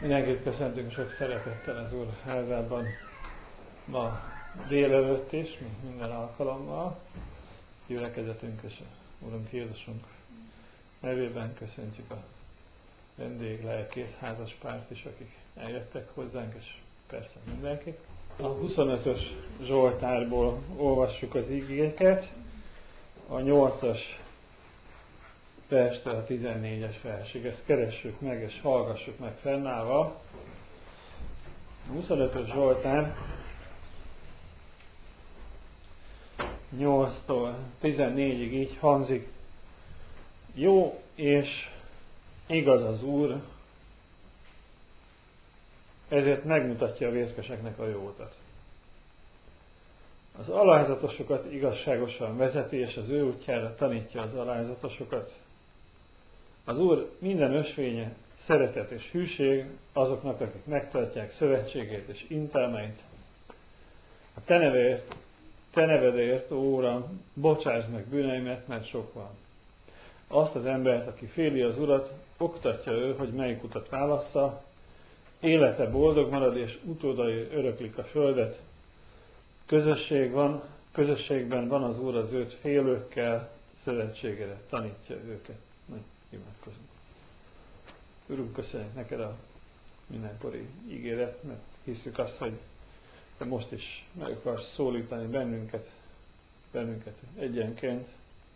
Mindenkit köszöntünk sok szeretettel az Úr házában ma délelőtt is, mint minden alkalommal. Gyülekezetünk és Urunk Jézusunk nevében köszöntjük a vendéglelkész házaspárt is, akik eljöttek hozzánk, és persze mindenkit. A 25-ös Zsoltárból olvassuk az igéket, a 8-as verstől a 14-es versig. Ezt keressük meg és hallgassuk meg fennállva. A 25-ös Zsoltár 8-tól 14-ig így hangzik: jó és igaz az Úr, ezért megmutatja a vétkeseknek a jó utat. Az alázatosokat igazságosan vezeti, és az ő útjára tanítja az alázatosokat. Az Úr minden ösvénye szeretet és hűség azoknak, akik megtartják szövetségét és intelmeit. A te nevedért, ó Uram, bocsásd meg bűneimet, mert sok van. Azt az embert, aki féli az Urat, oktatja ő, hogy melyik utat válassza, élete boldog marad, és utódai öröklik a földet. Közösségben van az Úr az őt félőkkel, szövetségére tanítja őket. Imádkozunk. Urunk, köszönjük neked a mindenkori ígéret, mert hiszük azt, hogy te most is meg akarsz szólítani bennünket egyenként.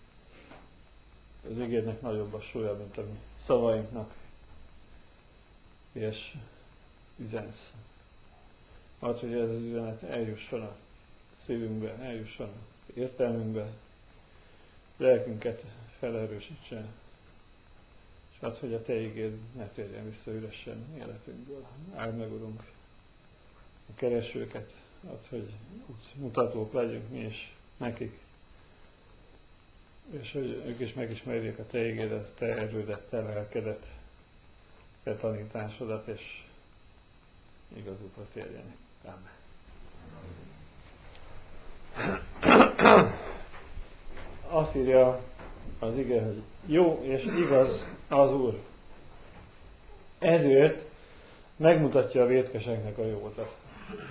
Az ígédnek nagyobb a súlya, mint a mi szavainknak. És üzensz. Add, hogy ez az üzenet eljusson a szívünkbe, eljusson az értelmünkbe, lelkünket felerősítse, és add, hogy a te igéd ne térjen vissza üresen életünkből. Áld meg, Urunk, a keresőket, add, hogy mutatók legyünk mi is nekik, és hogy ők is megismerjék a te igédet, te erődet, te lelkedet, te tanításodat, és igaz útra térjenek. Amen. Azt írja az ige, hogy jó és igaz az Úr. Ezért megmutatja a vétkeseknek a jó utat.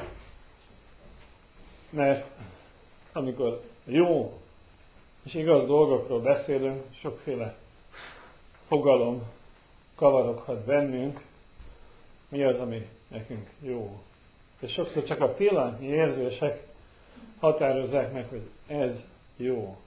Mert amikor jó és igaz dolgokról beszélünk, sokféle fogalom kavaroghat bennünk, mi az, ami nekünk jó. És sokszor csak a pillanatnyi érzések határozzák meg, hogy ez jó.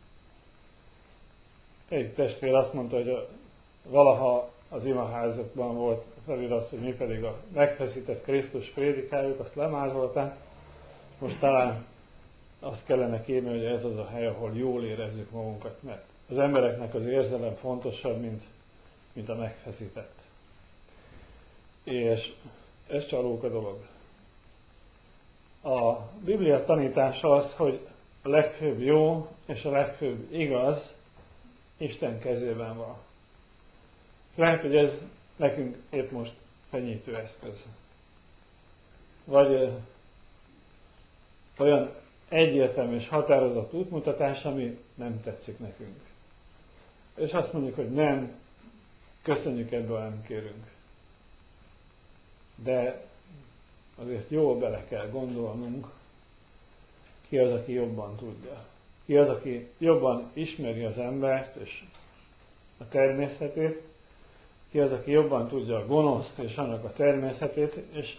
Egy testvér azt mondta, hogy valaha az imaházakban volt felirat, hogy mi pedig a megfeszített Krisztus prédikáljuk, azt lemázolták. Most talán azt kellene kérni, hogy ez az a hely, ahol jól érezzük magunkat, mert az embereknek az érzelem fontosabb, mint a megfeszített. És ez csalóka dolog. A Biblia tanítása az, hogy a legfőbb jó és a legfőbb igaz Isten kezében van. Lehet, hogy ez nekünk épp most fenyítő eszköz. Vagy olyan egyértelmű és határozott útmutatás, ami nem tetszik nekünk. És azt mondjuk, hogy nem, köszönjük, ebből nem kérünk. De azért jól bele kell gondolnunk, ki az, aki jobban tudja. Ki az, aki jobban ismeri az embert és a természetét, ki az, aki jobban tudja a gonoszt és annak a természetét, és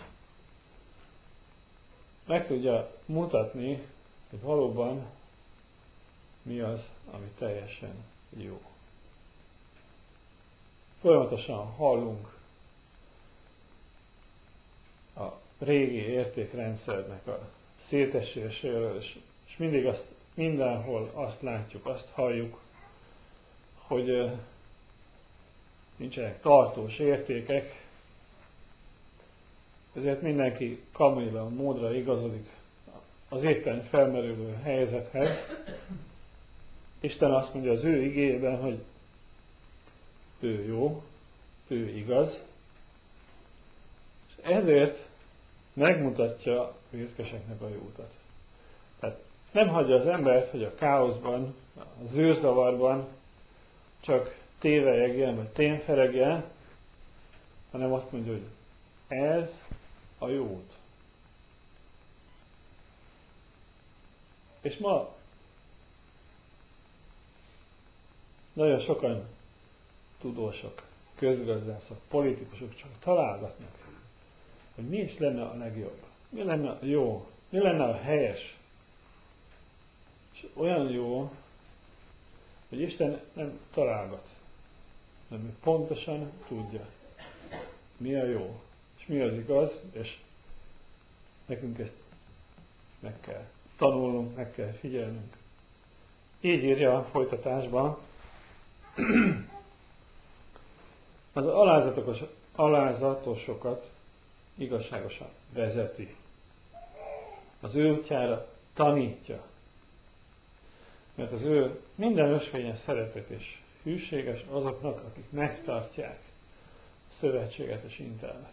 meg tudja mutatni, hogy valóban mi az, ami teljesen jó. Folyamatosan hallunk a régi értékrendszernek a széteséséről, és mindig mindenhol azt látjuk, azt halljuk, hogy nincsenek tartós értékek, ezért mindenki kamilla módra igazodik az éppen felmerülő helyzethez. Isten azt mondja az ő igéjében, hogy ő jó, ő igaz, és ezért megmutatja a vétkeseknek a jó utat. Tehát nem hagyja az embert, hogy a káoszban, a zűrzavarban csak tévelyegjen, vagy témferegjen, hanem azt mondja, hogy Ez a jó út. És ma nagyon sokan tudósok, közgazdászok, politikusok csak találgatnak, hogy mi is lenne a legjobb, mi lenne a jó, mi lenne a helyes. És olyan jó, hogy Isten nem találgat, hanem ő pontosan tudja, mi a jó, és mi az igaz, és nekünk ezt meg kell tanulnunk, meg kell figyelnünk. Így írja a folytatásban, az alázatosokat igazságosan vezeti. Az ő útjára tanítja. Mert az ő minden ösvényes szeretet és hűséges azoknak, akik megtartják a szövetséget és intelmet.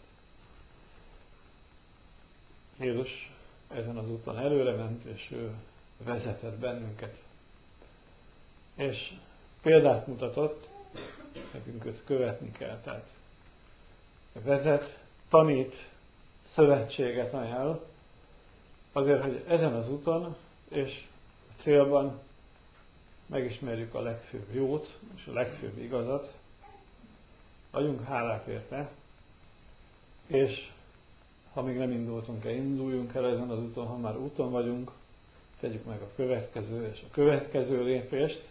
Jézus ezen az úton előre ment, és ő vezetett bennünket. És példát mutatott, nekünk őt követni kell. Tehát vezet, tanít, szövetséget ajánl, azért, hogy ezen az úton és a célban megismerjük a legfőbb jót és a legfőbb igazat, adjunk hálát érte, és ha még nem indultunk el, induljunk el ezen az úton, ha már úton vagyunk, tegyük meg a következő és a következő lépést,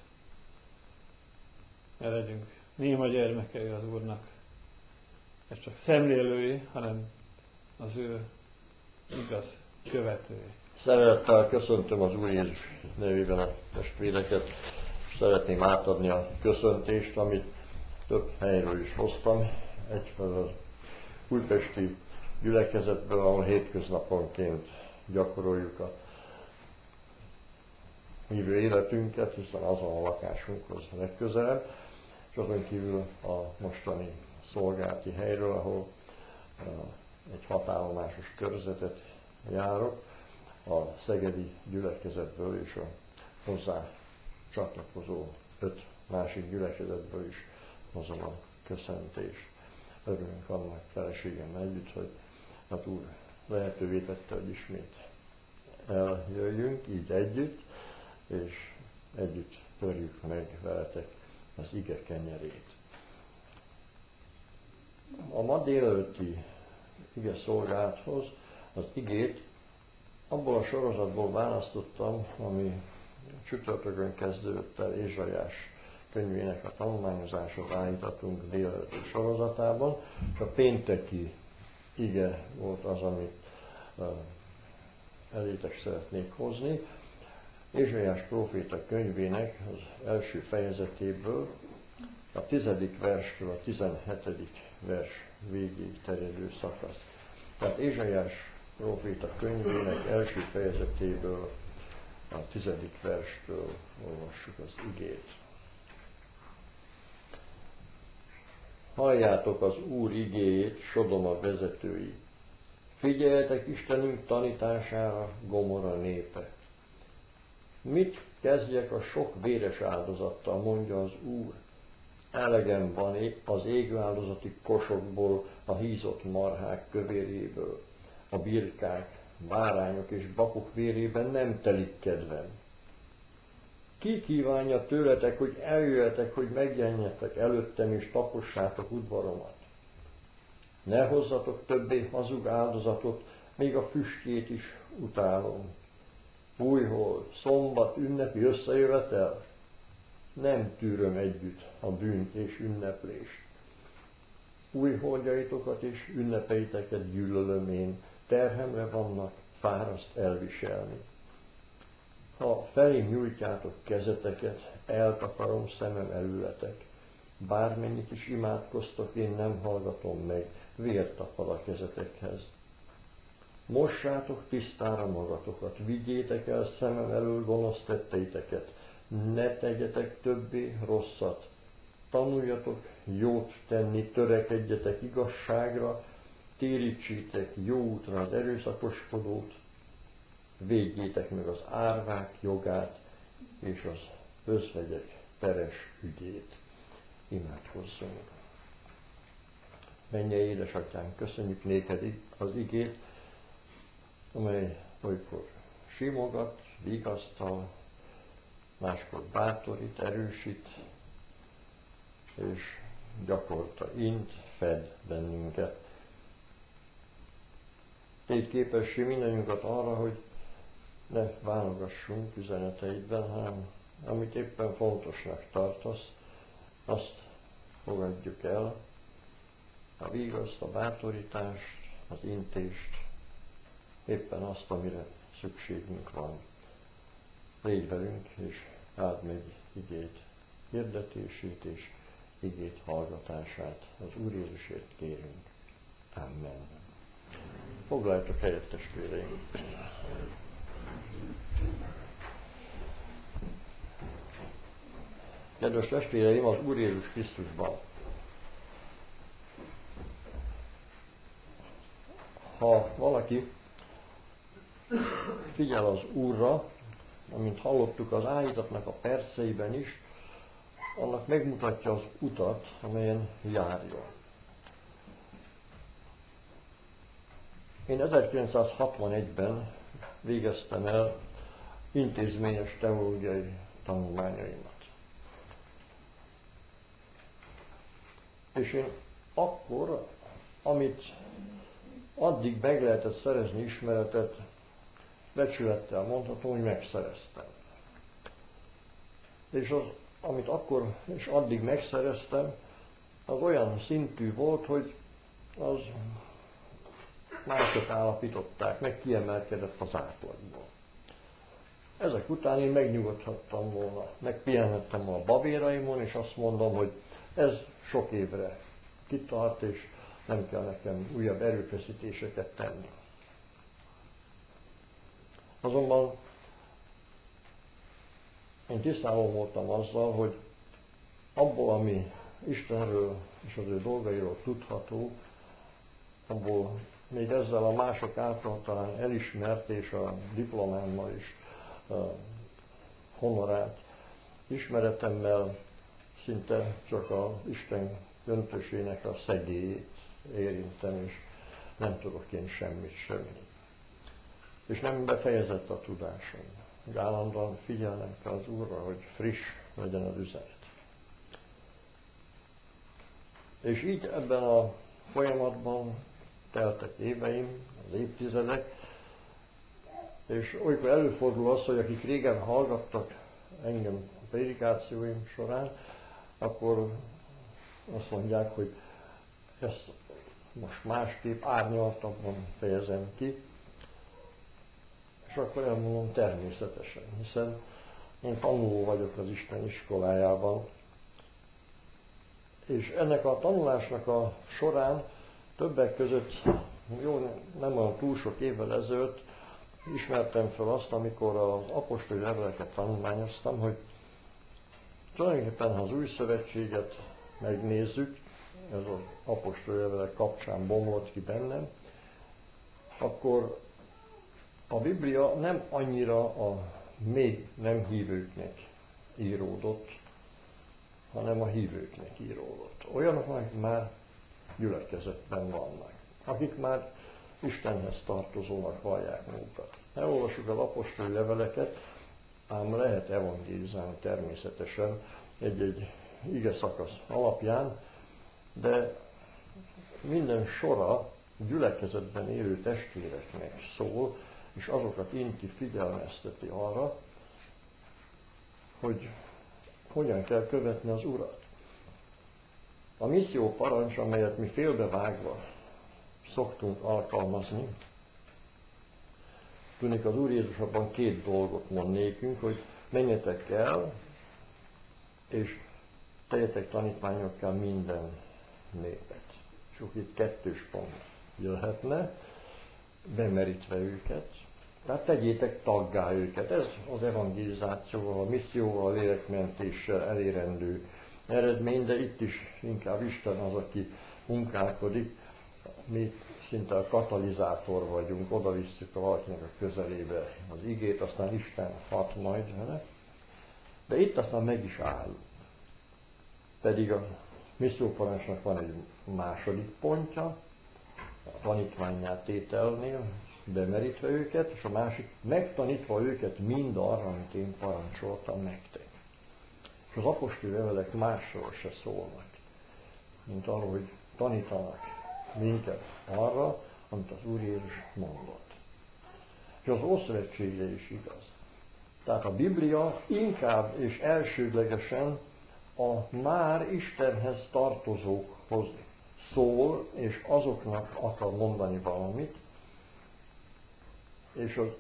ne legyünk néma gyermekei az Úrnak, és csak szemlélői, hanem az ő igaz követői. Szeretettel köszöntöm az Úr Jézus nevében a testvéreket. Szeretném átadni a köszöntést, amit több helyről is hoztam. Egyfelől újpesti gyülekezetből, ahol hétköznaponként gyakoroljuk a hívő életünket, hiszen azon a lakásunkhoz legközelebb, és azon kívül a mostani szolgálati helyről, ahol egy hatállomásos körzetet járok, a szegedi gyülekezetből és a hozzá csatlakozó 5 másik gyülekezetből is hozom a köszöntést. Örülünk annak feleségemmel együtt, hogy hát Úr lehetővé tette, hogy ismét eljöjjünk, így együtt, és együtt törjük meg veletek az ige kenyerét. A ma délelőtti ige szolgálathoz az igét abból a sorozatból választottam, ami csütörtökön kezdődött el Ézsaiás könyvének a tanulmányozását állítottunk délelőtti sorozatában, és a pénteki ige volt az, amit elétek szeretnék hozni. Ézsaiás próféta könyvének az első fejezetéből, a 10. verstől a 17. vers végéig terjedő szakasz. Tehát Ézsaiás próféta könyvének első fejezetéből a 10. verstől olvassuk az igét. Halljátok az Úr igéjét, Sodoma vezetői! Figyeljetek Istenünk tanítására, Gomorra népe! Mit kezdjek a sok véres áldozattal, mondja az Úr. Elegem van az égő áldozati kosokból, a hízott marhák kövéréből, a birkák, bárányok és bakok vérében nem telik kedvem. Ki kívánja tőletek, hogy eljöjjetek, hogy megjelenjetek előttem és tapossátok udvaromat? Ne hozzatok többé hazug áldozatot, még a füstjét is utálom. Újhold, szombat, ünnepi összejövetel? Nem tűröm együtt a bűnt és ünneplést. Újholdjaitokat és ünnepeiteket gyűlölöm én, terhemre vannak, fáraszt elviselni. Ha felém nyújtjátok kezeteket, eltakarom szemem előletek. Bármennyit is imádkoztok, én nem hallgatom meg, vér tapad a kezetekhez. Mossátok tisztára magatokat, vigyétek el szemem elől gonosz tetteiteket, ne tegyetek többé rosszat. Tanuljatok jót tenni, törekedjetek igazságra, térítsétek jó útra az erőszakoskodót, védjétek meg az árvák jogát és az özvegyek peres ügyét. Imádkozzunk. mennyei édesatyánk, köszönjük néked az igét, amely olykor simogat, vigasztal, máskor bátorít, erősít, és gyakorta int, fed bennünket. Légy képessé mindannyiunkat arra, hogy ne válogassunk üzeneteidben, hanem amit éppen fontosnak tartasz, azt fogadjuk el, a vigaszt, a bátorítást, az intést, éppen azt, amire szükségünk van. Légy velünk, és áld meg igét hirdetését és igét hallgatását. Az Úr Jézusért kérünk. Amen. Foglaljatok helyet, testvéreim! Kedves testvéreim, az Úr Jézus Krisztusban! Ha valaki figyel az Úrra, amint hallottuk az áldozatnak a perceiben is, annak megmutatja az utat, amelyen járjon. Én 1961-ben végeztem el intézményes teológiai tanulmányaimat. És én akkor, amit addig meg lehetett szerezni ismeretet, becsülettel mondhatom, hogy megszereztem. És az, amit akkor és addig megszereztem, az olyan szintű volt, hogy az mások állapították meg, kiemelkedett az átlagból. Ezek után én megnyugodhattam volna, megpihenhettem volna a babéraimon, és azt mondom, hogy ez sok évre kitart, és nem kell nekem újabb erőfeszítéseket tenni. Azonban én tisztában voltam azzal, hogy abból, ami Istenről és az ő dolgairól tudható, abból még ezzel a mások által talán elismert és a diplomámmal is honorált ismeretemmel szinte csak az Isten döntésének a szegélyét érintem, és nem tudok én semmit semmi. És nem befejezett a tudásom. Hogy állandóan figyelnem kell az Úrra, hogy friss legyen az üzenet. És így ebben a folyamatban teltek éveim, az évtizedek, és olykor előfordul az, hogy akik régen hallgattak engem a prédikációim során, akkor azt mondják, hogy ezt most másképp árnyaltabban fejezem ki, és akkor elmondom természetesen, hiszen én tanuló vagyok az Isten iskolájában, és ennek a tanulásnak a során többek között, jó, nem olyan túl sok évvel ezelőtt ismertem fel azt, amikor az apostoli leveleket tanulmányoztam, hogy tulajdonképpen, ha az új szövetséget megnézzük, ez az apostoli levelek kapcsán bomlott ki bennem, akkor a Biblia nem annyira a még nem hívőknek íródott, hanem a hívőknek íródott. Olyanok, akik már gyülekezetben vannak, akik már Istenhez tartozónak vallják magukat. Elolvassuk az apostoli leveleket, ám lehet evangélizálni természetesen egy-egy ige szakasz alapján, de minden sora gyülekezetben élő testvéreknek szól, és azokat inti, figyelmezteti arra, hogy hogyan kell követni az Urat. A misszió parancs, amelyet mi félbevágva szoktunk alkalmazni, tudnék, az Úr Jézus abban két dolgot mond nékünk, hogy menjetek el, és tegyetek tanítványokká minden népet. És itt kettős pont jöhetne, bemerítve őket, tehát tegyétek taggá őket. Ez az evangelizációval, a misszióval, a lélekmentéssel elérendő eredmény, de itt is inkább Isten az, aki munkálkodik. Mi szinte a katalizátor vagyunk, oda visszük a valakinek a közelébe az igét, aztán Isten hat majd vele. De itt aztán meg is áll. Pedig a misszióparancsnak van egy második pontja, a tanítvánnyá tételnél, bemerítve őket, és a másik, megtanítva őket mindarra, amit én parancsoltam nektek. És az apostoli levelek másról se szólnak, mint arról, hogy tanítanak minket arra, amit az Úr Jézus mondott. És az Ószövetségre is igaz. Tehát a Biblia inkább és elsődlegesen a már Istenhez tartozókhoz szól, és azoknak akar mondani valamit, és az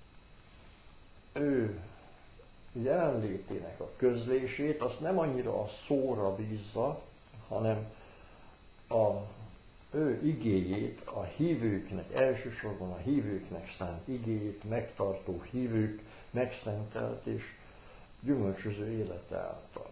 ő jelenlétének a közlését azt nem annyira a szóra bízza, hanem a ő igéjét, a hívőknek, elsősorban a hívőknek szánt igéjét megtartó hívők megszentelt és gyümölcsöző élete által.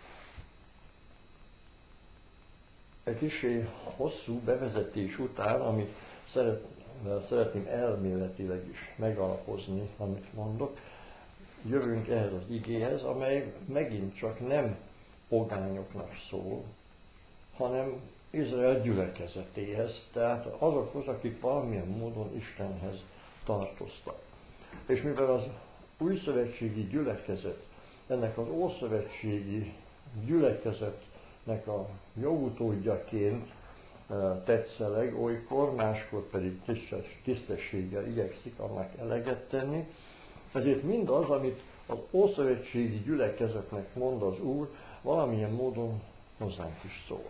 Egy kicsi hosszú bevezetés után, amit szeretném elméletileg is megalapozni, amit mondok, jövünk ehhez az igéhez, amely megint csak nem pogányoknak szól, hanem Izrael gyülekezetéhez, tehát azokhoz, akik valamilyen módon Istenhez tartoztak. És mivel az újszövetségi gyülekezet, ennek az ószövetségi gyülekezetnek a jogutódjaként tetszeleg olykor, máskor pedig tisztességgel igyekszik annak eleget tenni, ezért mindaz, amit az ószövetségi gyülekezetnek mond az Úr, valamilyen módon hozzánk is szól.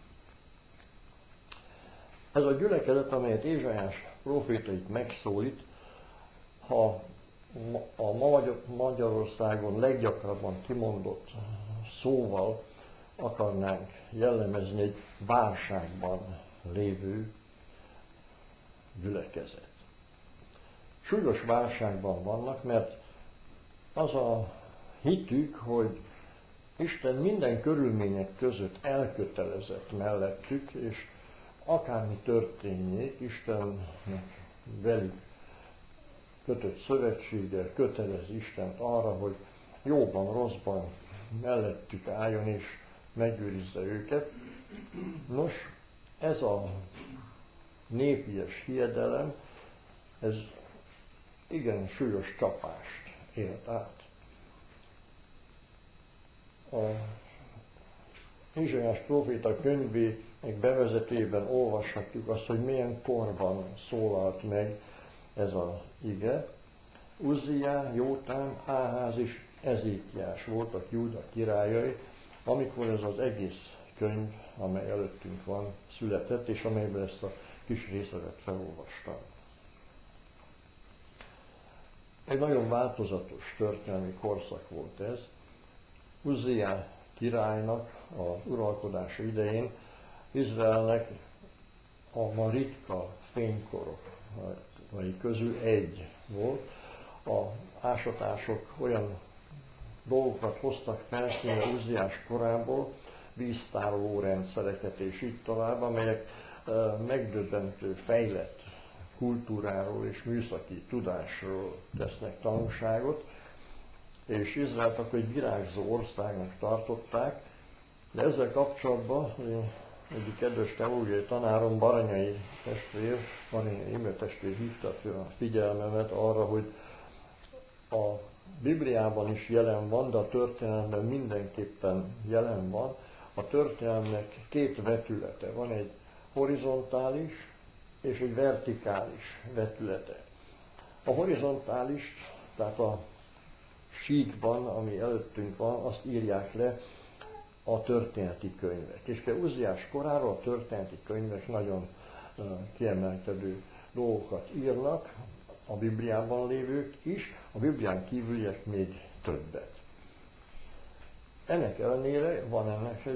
Ez a gyülekezet, amelyet Ézsaiás próféta itt megszólít, ha a Magyarországon leggyakrabban kimondott szóval akarnánk jellemezni, egy válságban lévő gyülekezet. Súlyos válságban vannak, mert az a hitük, hogy Isten minden körülmények között elkötelezett mellettük, és akármi történjék, Istennek velük kötött szövetséggel kötelez Istent arra, hogy jóban, rosszban mellettük álljon és megőrizze őket. Nos, ez a népies hiedelem, ez igen súlyos csapást élt át. A Ézsaiás próféta könyvének bevezetőjében olvashatjuk azt, hogy milyen korban szólalt meg ez az ige. Uzziá, Jótám, Áház és Ezékiás voltak Júda királyai, amikor ez az egész könyv, amely előttünk van, született, és amelyben ezt a kis részletet felolvastam. Egy nagyon változatos történelmi korszak volt ez. Uzziá királynak az uralkodása idején Izraelnek a ma ritka fénykorok közül egy volt. A ásatások olyan dolgokat hoztak felszínre Uzziás korából, víztároló rendszereket és így tovább, amelyek megdöbbentő fejlett kultúráról és műszaki tudásról tesznek tanúságot, és Izraelt akkor egy virágzó országnak tartották, de ezzel kapcsolatban egyik kedves teológiai tanárom, Baranyai Imre testvér hívta a figyelmemet arra, hogy a Bibliában is jelen van, de a történelemben mindenképpen jelen van. A történelemnek két vetülete van, egy horizontális és egy vertikális vetülete. A horizontális, tehát a síkban, ami előttünk van, azt írják le a történeti könyvek. És Uzziás koráról a történeti könyvek nagyon kiemelkedő dolgokat írnak, a Bibliában lévők is, a Biblián kívüliek még többet. Ennek ellenére van ennek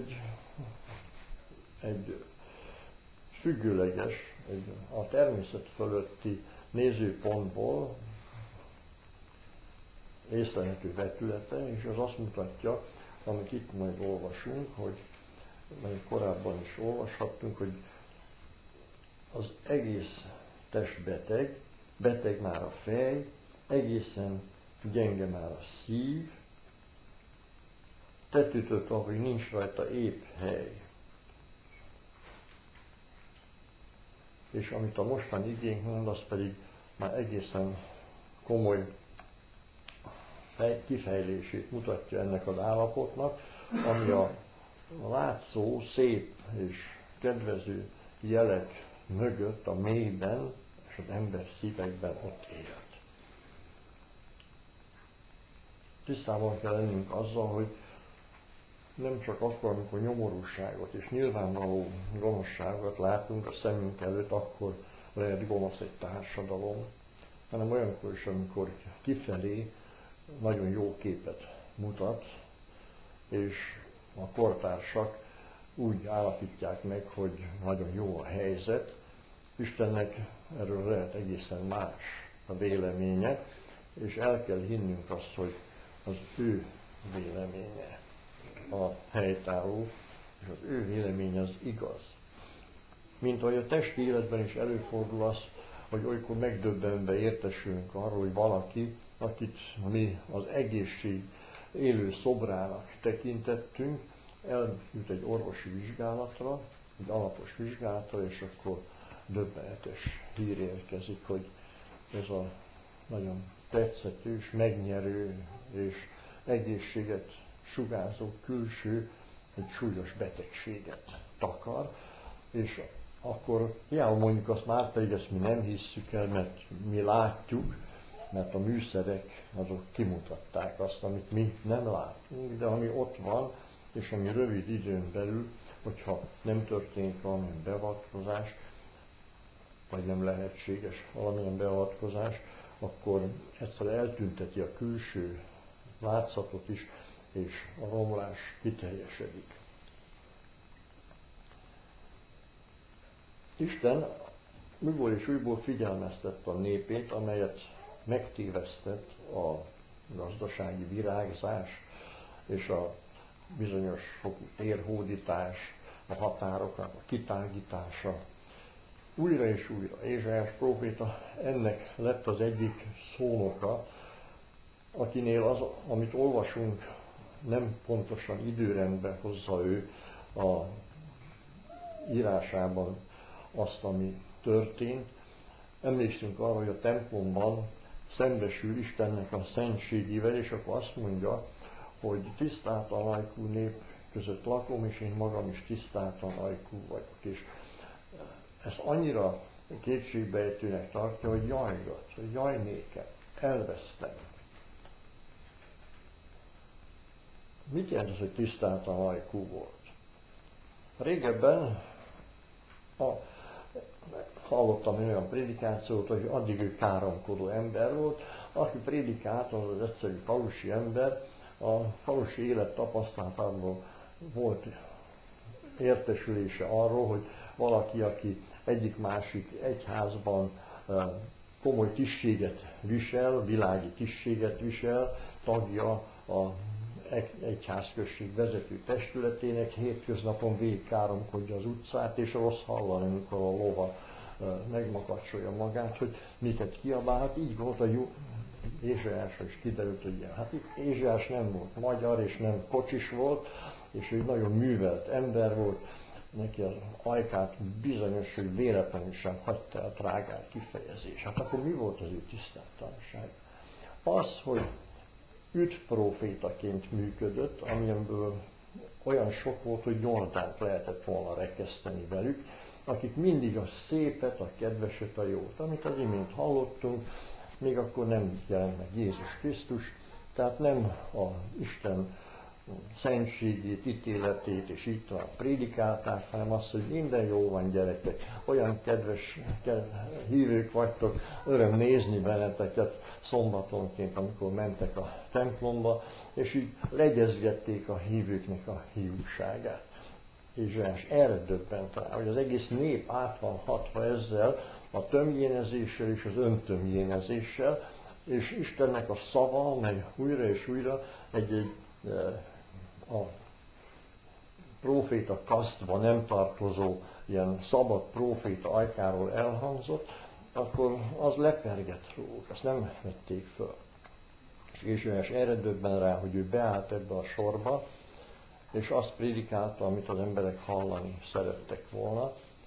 egy függőleges, a természet fölötti nézőpontból észlelhető vetülete, és az azt mutatja, amit itt majd olvasunk, hogy majd korábban is olvashattunk, hogy az egész test beteg már a fej, egészen gyenge már a szív, tetőtől, hogy nincs rajta épp hely. és amit a mostani igénk mond, az pedig már egészen komoly kifejlését mutatja ennek az állapotnak, ami a látszó, szép és kedvező jelek mögött a mélyben és az ember szívekben ott élt. Tisztában kell lennünk azzal, hogy nem csak akkor, amikor nyomorúságot és nyilvánvaló gonoszságot látunk a szemünk előtt, akkor lehet gonosz egy társadalom, hanem olyankor is, amikor kifelé nagyon jó képet mutat, és a kortársak úgy állapítják meg, hogy nagyon jó a helyzet. Istennek erről lehet egészen más a véleménye, és el kell hinnünk azt, hogy az ő véleménye a helytálló, és az ő véleménye az igaz. Mint ahogy a testi életben is előfordul az, hogy olykor megdöbbenve értesülünk arról, hogy valaki, akit mi az egészség élő szobrának tekintettünk, eljut egy orvosi vizsgálatra, egy alapos vizsgálatra, és akkor döbbenetes hír érkezik, hogy ez a nagyon tetszetős, megnyerő és egészséget sugárzó külső egy súlyos betegséget takar, és akkor hiába mondjuk azt már, pedig ezt mi nem hisszük el, mert mi látjuk, mert a műszerek azok kimutatták azt, amit mi nem látunk, de ami ott van, és ami rövid időn belül, hogyha nem történik valamilyen beavatkozás, vagy nem lehetséges valamilyen beavatkozás, akkor egyszerűen eltünteti a külső látszatot is, és a romlás kiteljesedik. Isten újból és újból figyelmeztette a népét, amelyet megtévesztett a gazdasági virágzás és a bizonyos fokú térhódítás, a határoknak a kitágítása. Újra és újra Ézsaiás próféta ennek lett az egyik szónoka, akinél az, amit olvasunk, nem pontosan időrendben hozza ő a írásában azt, ami történt. Emlékszünk arra, hogy a templomban szembesül Istennek a szentségével, és akkor azt mondja, hogy tisztátalan ajkú nép között lakom, és én magam is tisztátalan ajkú vagyok. És ez annyira kétségbejtőnek tartja, hogy jajgat, hogy jaj nékem, elvesztem. Mit jelent ez, hogy tisztátalan ajkú volt? Régebben hallottam olyan prédikációt, hogy addig ő káromkodó ember volt, aki prédikált, az egyszerű falusi ember, a falusi élet tapasztalatából volt értesülése arról, hogy valaki, aki egyik-másik egyházban komoly tisztséget visel, világi tisztséget visel, tagja a egyházközség vezető testületének, hétköznapon végigkáromkodja az utcát, és rossz hallani, amikor a lova megmakacsolja magát, hogy miket kiabál. Hát így volt a jó Ézsaiásra is kiderült, hogy ilyen. Hát itt Ézsaiás nem volt magyar, és nem kocsis volt, és ő nagyon művelt ember volt, neki az ajkát bizonyos, hogy véletlenül sem hagyta a trágár kifejezés. Hát akkor mi volt az ő tisztátalanság? Az, hogy üdvprófétaként működött, amilyenből olyan sok volt, hogy Jordánt lehetett volna rekeszteni velük, akik mindig a szépet, a kedveset, a jót. Amit az imént hallottunk, még akkor nem jelent meg Jézus Krisztus, tehát nem a Isten szentségét, ítéletét és így tovább prédikálták, hanem azt, hogy minden jó van, gyerekek, olyan kedves hívők vagytok, öröm nézni benneteket szombatonként, amikor mentek a templomba, és így legyezgették a hívőknek a hiúságát. Ézsaiás erre döbbent rá, hogy az egész nép át van hatva ezzel, a tömjénezéssel és az öntömjénezéssel, és Istennek a szava, mely újra és újra a próféta kasztba nem tartozó ilyen szabad próféta ajkáról elhangzott, akkor az lepergett róluk, ezt nem vették föl. És Ézsaiás erre döbben rá, hogy ő beállt ebbe a sorba, és azt prédikálta, amit az emberek hallani szerettek volna,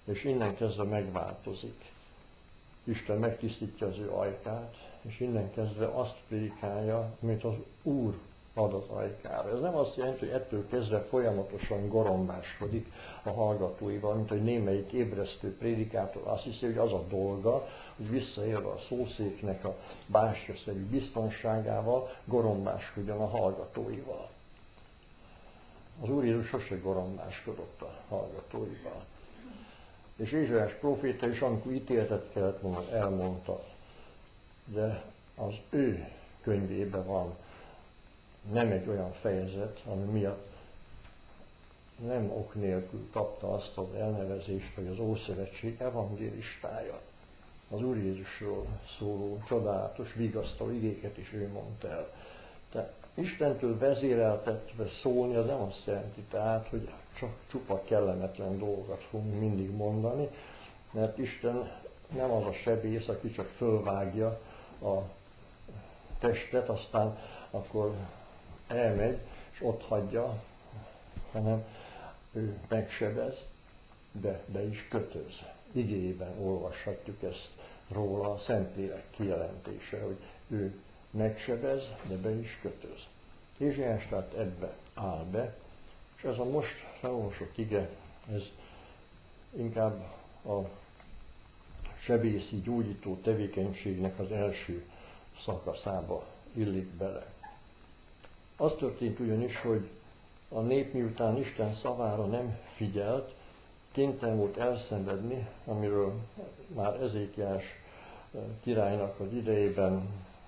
és innen kezdve megváltozik. Isten megtisztítja az ő ajkát, és innen kezdve azt prédikálja, amit az Úr ad az ajkára. Ez nem azt jelenti, hogy ettől kezdve folyamatosan gorombáskodik a hallgatóival, mint hogy némelyik ébresztő prédikátor azt hiszi, hogy az a dolga, hogy visszaélve a szószéknek a bástyaszerű biztonságával gorombáskodjon a hallgatóival. Az Úr Jézus sose gorombáskodott a hallgatóival. És Ézsaiás próféta is, amikor ítéletet kellett mondani, elmondta. De az ő könyvében van nem egy olyan fejezet, ami miatt nem ok nélkül kapta azt az elnevezést, hogy az Ószövetség evangélistája. Az Úr Jézusról szóló csodálatos, vigasztaló igéket is ő mondta el. De Istentől vezéreltetve szólni, az nem azt jelenti tehát, hogy csak csupa kellemetlen dolgokat fogunk mindig mondani, mert Isten nem az a sebész, aki csak fölvágja a testet, aztán akkor elmegy, és ott hagyja, hanem ő megsebez, de be is kötöz. Igéjében olvashatjuk ezt róla, a Szentlélek kijelentése, hogy ő megsebez, de be is kötöz. Ézsaiás tehát ebbe áll be, és ez a most felolvasott ige, ez inkább a sebészi, gyógyító tevékenységnek az első szakaszába illik bele. Az történt ugyanis, hogy a nép miután Isten szavára nem figyelt, kénytelen volt elszenvedni, amiről már Ezékiás királynak az idejében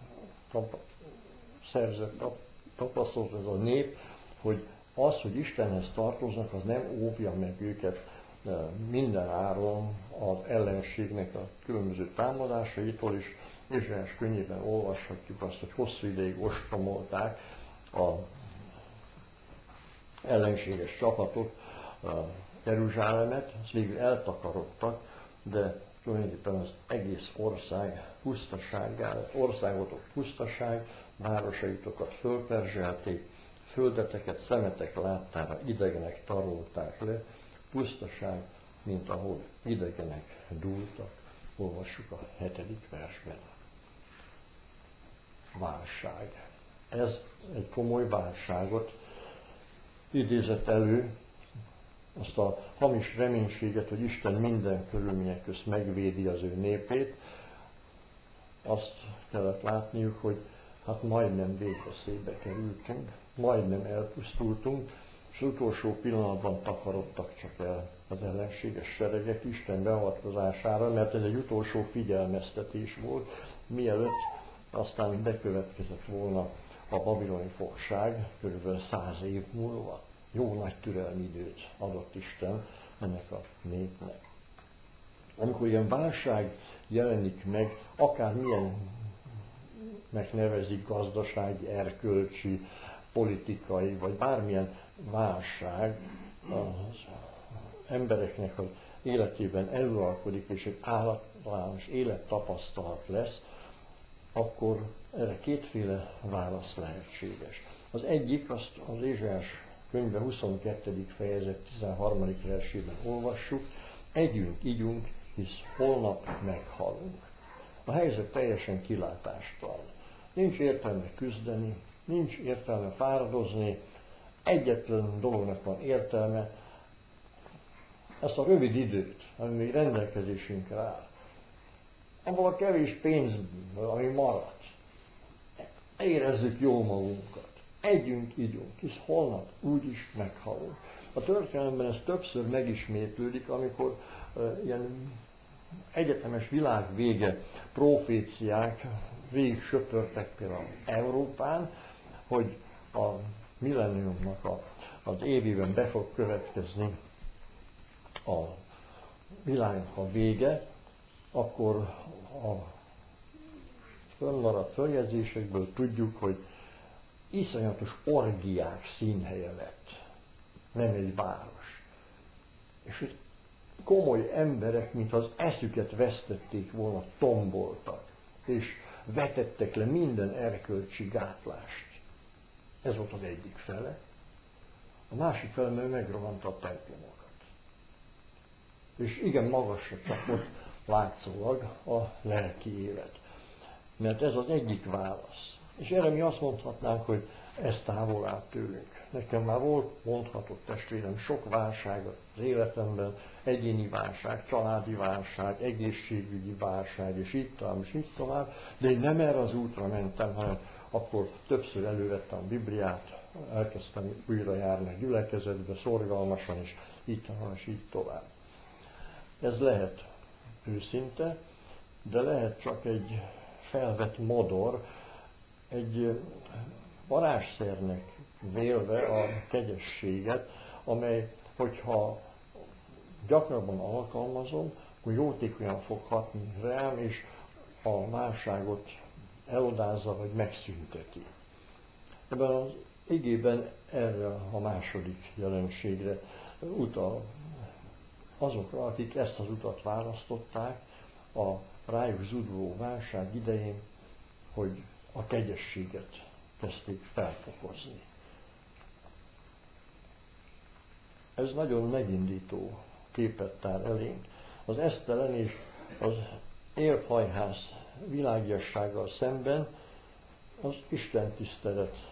szerzett tapasztalat ez a nép, hogy az, hogy Istenhez tartoznak, az nem óvja meg őket minden áron az ellenségnek a különböző támadásaitól is. Ézsaiás könyvében olvashatjuk azt, hogy hosszú ideig ostromolták a ellenséges csapatot, Jeruzsálemet, azt végül eltakarodtak, de tulajdonképpen az egész ország pusztasággá, országotok pusztaság, városaitokat fölperzselték, földeteket szemetek láttára idegenek tarolták le, pusztaság, mint ahol idegenek dúltak. Olvassuk a 7. versben. Válság. Ez egy komoly válságot idézett elő, azt a hamis reménységet, hogy Isten minden körülmények közt megvédi az ő népét. Azt kellett látniuk, hogy hát majdnem végveszélybe kerültünk, majdnem elpusztultunk, és az utolsó pillanatban takarodtak csak el az ellenséges seregek Isten beavatkozására, mert ez egy utolsó figyelmeztetés volt, mielőtt aztán bekövetkezett volna a babiloni fogság körülbelül 100 év múlva. Jó nagy türelmi időt adott Isten ennek a népnek. Amikor ilyen válság jelenik meg, akármilyen megnevezik gazdasági, erkölcsi, politikai, vagy bármilyen válság az embereknek az életében előalkodik, és egy általános élettapasztalat lesz, akkor erre kétféle válasz lehetséges. Az egyik, azt az Ézsaiás könyve 22. fejezet 13. versében olvassuk, együnk, igyunk, hisz holnap meghalunk. A helyzet teljesen kilátástalan. Nincs értelme küzdeni, nincs értelme fáradozni, egyetlen dolognak van értelme, ezt a rövid időt, ami még rendelkezésünkre áll, abból a kevés pénzből, ami maradt, érezzük jól magunkat. Együnk, igyunk, hisz holnap úgyis meghalunk. A történelemben ez többször megismétlődik, amikor ilyen egyetemes világvége proféciák végig söpörtek például Európán, hogy a millenniumnak az évében be fog következni a világnak a vége, akkor a fönnmaradt följegyzésekből tudjuk, hogy iszonyatos orgiák színhelye lett, nem egy város. És hogy komoly emberek, mint az eszüket vesztették volna, tomboltak, és vetettek le minden erkölcsi gátlást. Ez volt az egyik fele. A másik fele meg megrohanta a templomokat. És igen magasra csapott látszólag a lelki élet. Mert ez az egyik válasz. És erre mi azt mondhatnánk, hogy ez távol áll tőlünk. Nekem már volt, mondhatott testvérem, sok válság az életemben, egyéni válság, családi válság, egészségügyi válság, és így tovább, de én nem erre az útra mentem, hanem akkor többször elővettem a Bibliát, elkezdtem újra járni a gyülekezetbe, szorgalmasan, és így tovább. Ez lehet őszinte, de lehet csak egy felvett modor, egy varázsszernek vélve a kegyességet, amely, hogyha gyakrabban alkalmazom, akkor jótékonyan fog hatni rám, és a válságot elodázza, vagy megszünteti. Ebben az igében erre a második jelenségre utal azokra, akik ezt az utat választották a rájuk zúduló válság idején, hogy a kegyességet kezdték felfokozni. Ez nagyon megindító képet tár elénk. Az esztelen és az élfajhász világiassággal szemben az Isten tisztelet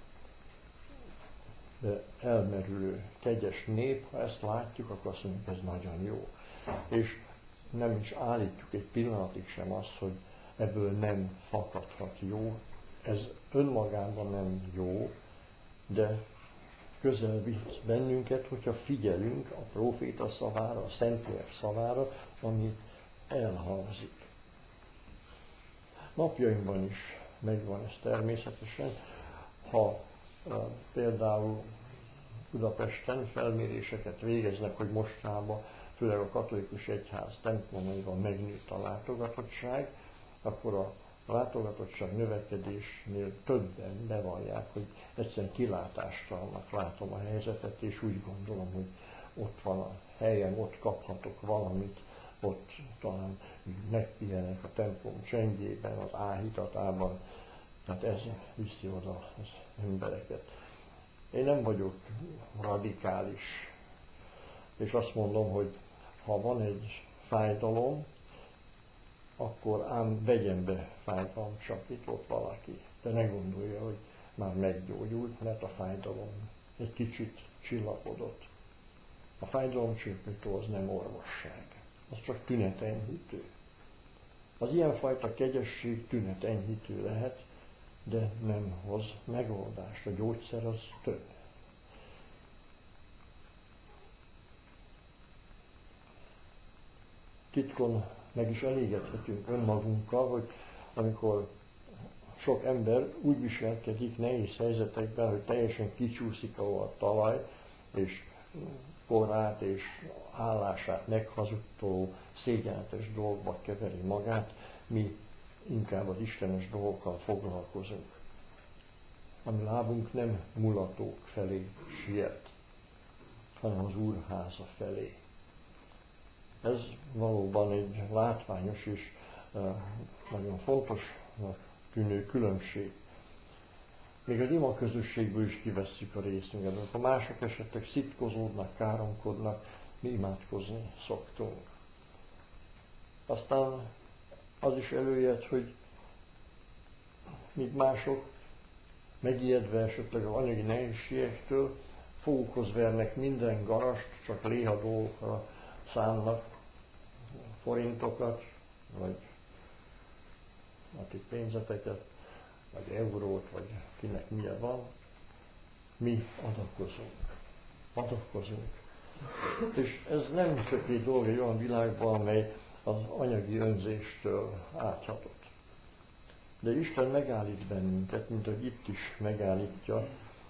elmerülő, kegyes nép, ha ezt látjuk, akkor azt mondjuk, ez nagyon jó. És nem is állítjuk egy pillanatig sem azt, hogy ebből nem fakadhat jó. Ez önmagában nem jó, de közel visz bennünket, hogyha figyelünk a próféta szavára, a Szentlélek szavára, ami elhangzik. Napjainkban is megvan ez természetesen, ha például Budapesten felméréseket végeznek, hogy mostában, főleg a katolikus egyház templomaiban megnőtt a látogatottság, akkor a látogatottság növekedésnél többen bevallják, hogy egyszerűen kilátástalannak látom a helyzetet, és úgy gondolom, hogy ott van a helyem, ott kaphatok valamit, ott talán megpihenek a templom csendjében, az áhítatában, tehát ez viszi oda az embereket. Én nem vagyok radikális, és azt mondom, hogy ha van egy fájdalom, akkor ám vegyen be fájdalomcsapítót valaki. De ne gondolja, hogy már meggyógyult, mert a fájdalom egy kicsit csillapodott. A fájdalomcsapító az nem orvosság, az csak tünetenyhítő. Az ilyenfajta kegyesség tünetenyhítő lehet, de nem hoz megoldást. A gyógyszer az több. Titkon meg is elégedhetünk önmagunkkal, hogy amikor sok ember úgy viselkedik nehéz helyzetekben, hogy teljesen kicsúszik a talaj, és korát és állását meghazudtoló, szégyenletes dolgokba keveri magát, mi inkább az istenes dolgokkal foglalkozunk. A mi lábunk nem mulatók felé siet, hanem az Úr háza felé. Ez valóban egy látványos és nagyon fontosnak tűnő különbség. Még az ima közösségből is kivesszük a részünket. Ha mások esetleg szitkozódnak, káromkodnak, mi imádkozni szoktunk. Aztán az is előjött, hogy míg mások megijedve esetleg az anyagi nehézségektől fogukhoz vernek minden garast, csak léha dolgokra szánnak forintokat, vagy pénzeteket, vagy eurót, vagy kinek milyen van, mi adakozunk. És ez nem csak egy dolog egy olyan világban, amely az anyagi önzéstől áthatott. De Isten megállít bennünket, mint ahogy itt is megállítja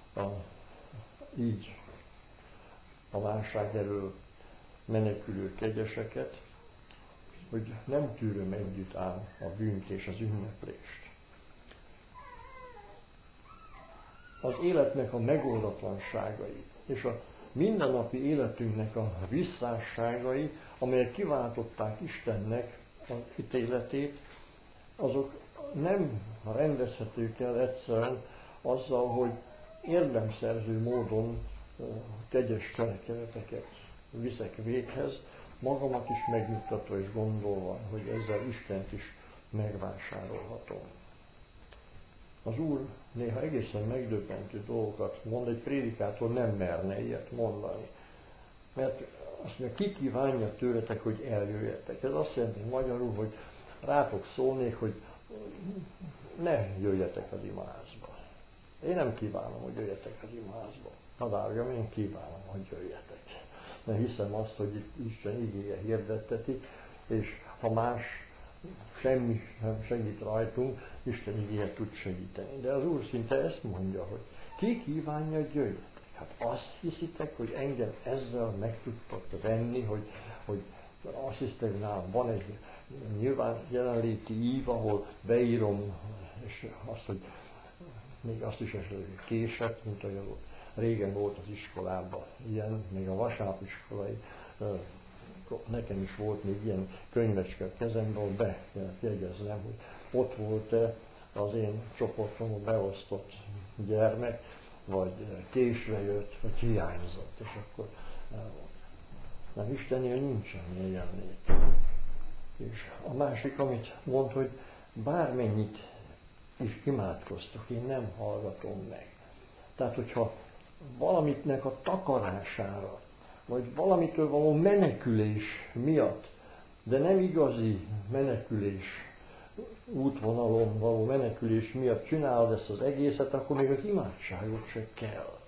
így a válság elől menekülő kegyeseket, hogy nem tűröm együtt ám a bűnt és az ünneplést. Az életnek a megoldatlanságai és a mindennapi életünknek a visszásságai, amelyek kiváltották Istennek az ítéletét, azok nem rendezhetők el egyszerűen azzal, hogy érdemszerző módon kegyes cselekedeteket viszek véghez, magamat is megnyugtatva és gondolva, hogy ezzel Istent is megvásárolhatom. Az Úr néha egészen megdöbbentő dolgokat mond, egy prédikátor nem merne ilyet mondani. Mert azt mondja, ki kívánja tőletek, hogy eljöjjetek. Ez azt jelenti magyarul, hogy rátok szólnék, hogy ne jöjjetek az imaházba. Én nem kívánom, hogy jöjjetek az imaházba. Hadáljam, én kívánom, hogy jöjjetek. Mert hiszem azt, hogy itt Isten igéje hirdettetik, és ha más semmi nem segít rajtunk, Isten igéje tud segíteni. De az Úr szinte ezt mondja, hogy ki kívánja, hogy jöjjetek. Hát azt hiszitek, hogy engem ezzel meg tudtok venni, hogy azt hiszitek, hogy nálam van egy nyilván jelenléti ív, ahol beírom, és azt, hogy még azt is esetleg késett, mint ahogy régen volt az iskolában. Ilyen, még a vasárnapiskolai, nekem is volt még ilyen könyvecske a kezemben, ahol be kellett jegyeznem, hogy ott volt-e az én csoportomban beosztott gyermek, vagy késve jött, vagy hiányzott, és akkor nem, Istennél nincsen ilyen jelenlét. És a másik, amit mond, hogy bármennyit is imádkoztok, én nem hallgatom meg. Tehát, hogyha valamitnek a takarására, vagy valamitől való menekülés miatt, de nem igazi menekülés, útvonalon való menekülés miatt csinálod ezt az egészet, akkor még az imádságot se kell.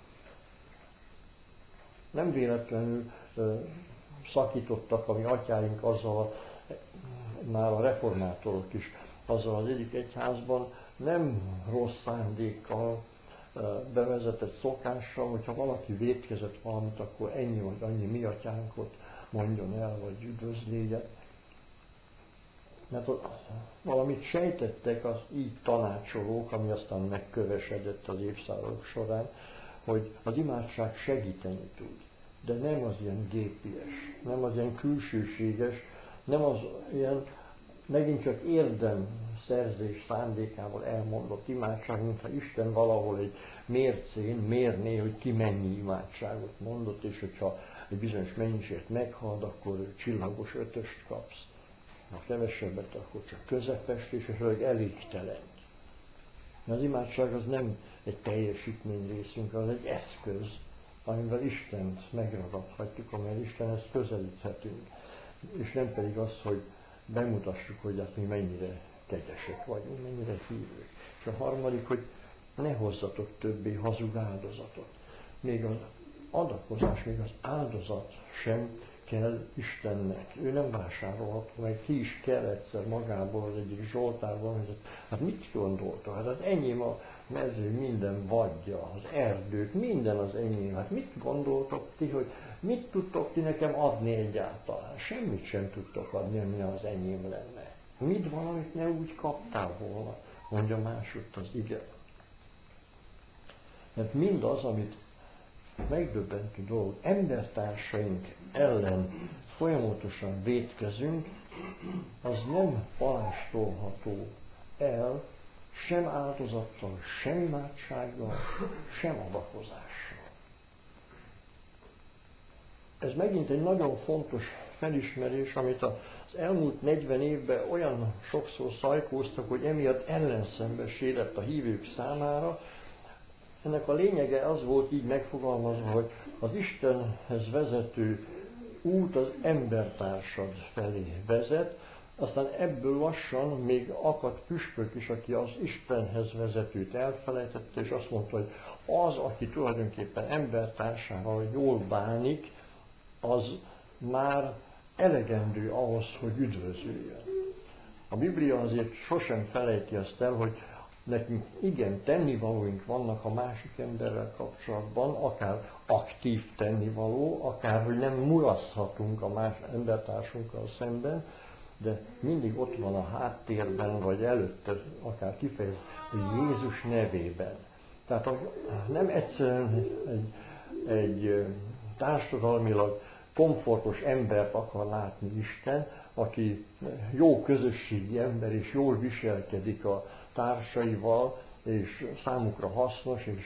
Nem véletlenül szakítottak a mi atyáink azzal, már a reformátorok is, azzal az egyik egyházban nem rossz szándékkal bevezetett szokással, hogyha valaki vétkezett valamit, akkor ennyi vagy annyi mi atyánkot mondjon el, vagy üdvözléje. Mert valamit sejtettek az így tanácsolók, ami aztán megkövesedett az évszázadok során, hogy az imádság segíteni tud. De nem az ilyen gépies, nem az ilyen külsőséges, nem az ilyen megint csak érdemszerzés szándékával elmondott imádság, mintha Isten valahol egy mércén mérné, hogy ki mennyi imádságot mondott, és hogyha egy bizonyos mennyiséget meghald, akkor csillagos 5-öst kapsz. Ha kevesebbet, akkor csak közepest, és esetleg elégtelen. Az imádság az nem egy teljesítmény részünk, az egy eszköz, amivel Istent megragadhatjuk, amely Istenhez közelíthetünk. És nem pedig az, hogy bemutassuk, hogy hát mi mennyire kegyesek vagyunk, mennyire hívők. És a harmadik, hogy ne hozzatok többé hazug áldozatot. Még az adakozás, még az áldozat sem kell Istennek. Ő nem vásárolható meg, ki is kell egyszer magából az egyik Zsoltárban, hogy hát mit gondoltok? Hát az enyém a mező minden vadja, az erdők, minden az enyém. Hát mit gondoltok ti, hogy mit tudtok ti nekem adni egyáltalán? Semmit sem tudtok adni, ami az enyém lenne. Mit van, amit ne úgy kaptál volna? Mondja másutt az ige. Mert mindaz, amit megdöbbentő dolog, embertársaink ellen folyamatosan vétkezünk, az nem palástolható el sem áldozattal, sem imádsággal, sem adakozással. Ez megint egy nagyon fontos felismerés, amit az elmúlt 40 évben olyan sokszor szajkóztak, hogy emiatt ellenszembessé lett a hívők számára. Ennek a lényege az volt így megfogalmazva, hogy az Istenhez vezető út az embertársad felé vezet, aztán ebből lassan még akadt püspök is, aki az Istenhez vezetőt elfelejtette, és azt mondta, hogy az, aki tulajdonképpen embertársával jól bánik, az már elegendő ahhoz, hogy üdvözüljön. A Biblia azért sosem felejti azt el, hogy nekünk igen tennivalóink vannak a másik emberrel kapcsolatban, akár aktív tennivaló, akár hogy nem mulaszthatunk a más embertársunkkal szemben, de mindig ott van a háttérben, vagy előtte, akár kifejezve, hogy Jézus nevében. Tehát nem egyszerűen egy társadalmilag komfortos embert akar látni Isten, aki jó közösségi ember és jól viselkedik a társaival, és számukra hasznos és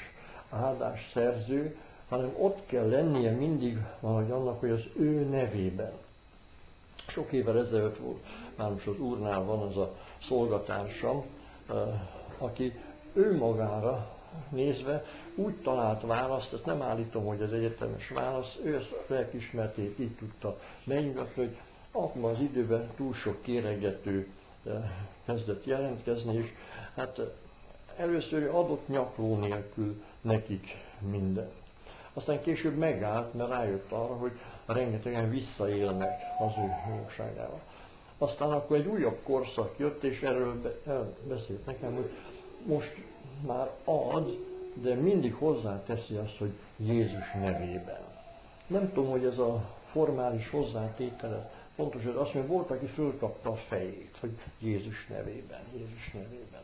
áldásszerző, hanem ott kell lennie mindig valahogy annak, hogy az ő nevében. Sok évvel ezelőtt volt, már most az Úrnál van az a szolgatársam, aki ő magára nézve úgy talált választ, ezt nem állítom, hogy az egyetemes válasz, ő ezt a lelkiismeretét így tudta megnyugatni, hogy abban az időben túl sok kéregető kezdett jelentkezni, és hát először adott nyakló nélkül nekik minden. Aztán később megállt, mert rájött arra, hogy rengetegen visszaélnek az ő jóságával. Aztán akkor egy újabb korszak jött, és erről beszélt nekem, hogy most már ad, de mindig hozzáteszi azt, hogy Jézus nevében. Nem tudom, hogy ez a formális hozzátétele pontos, hogy azt mondja, volt, aki fölkapta a fejét, hogy Jézus nevében, Jézus nevében.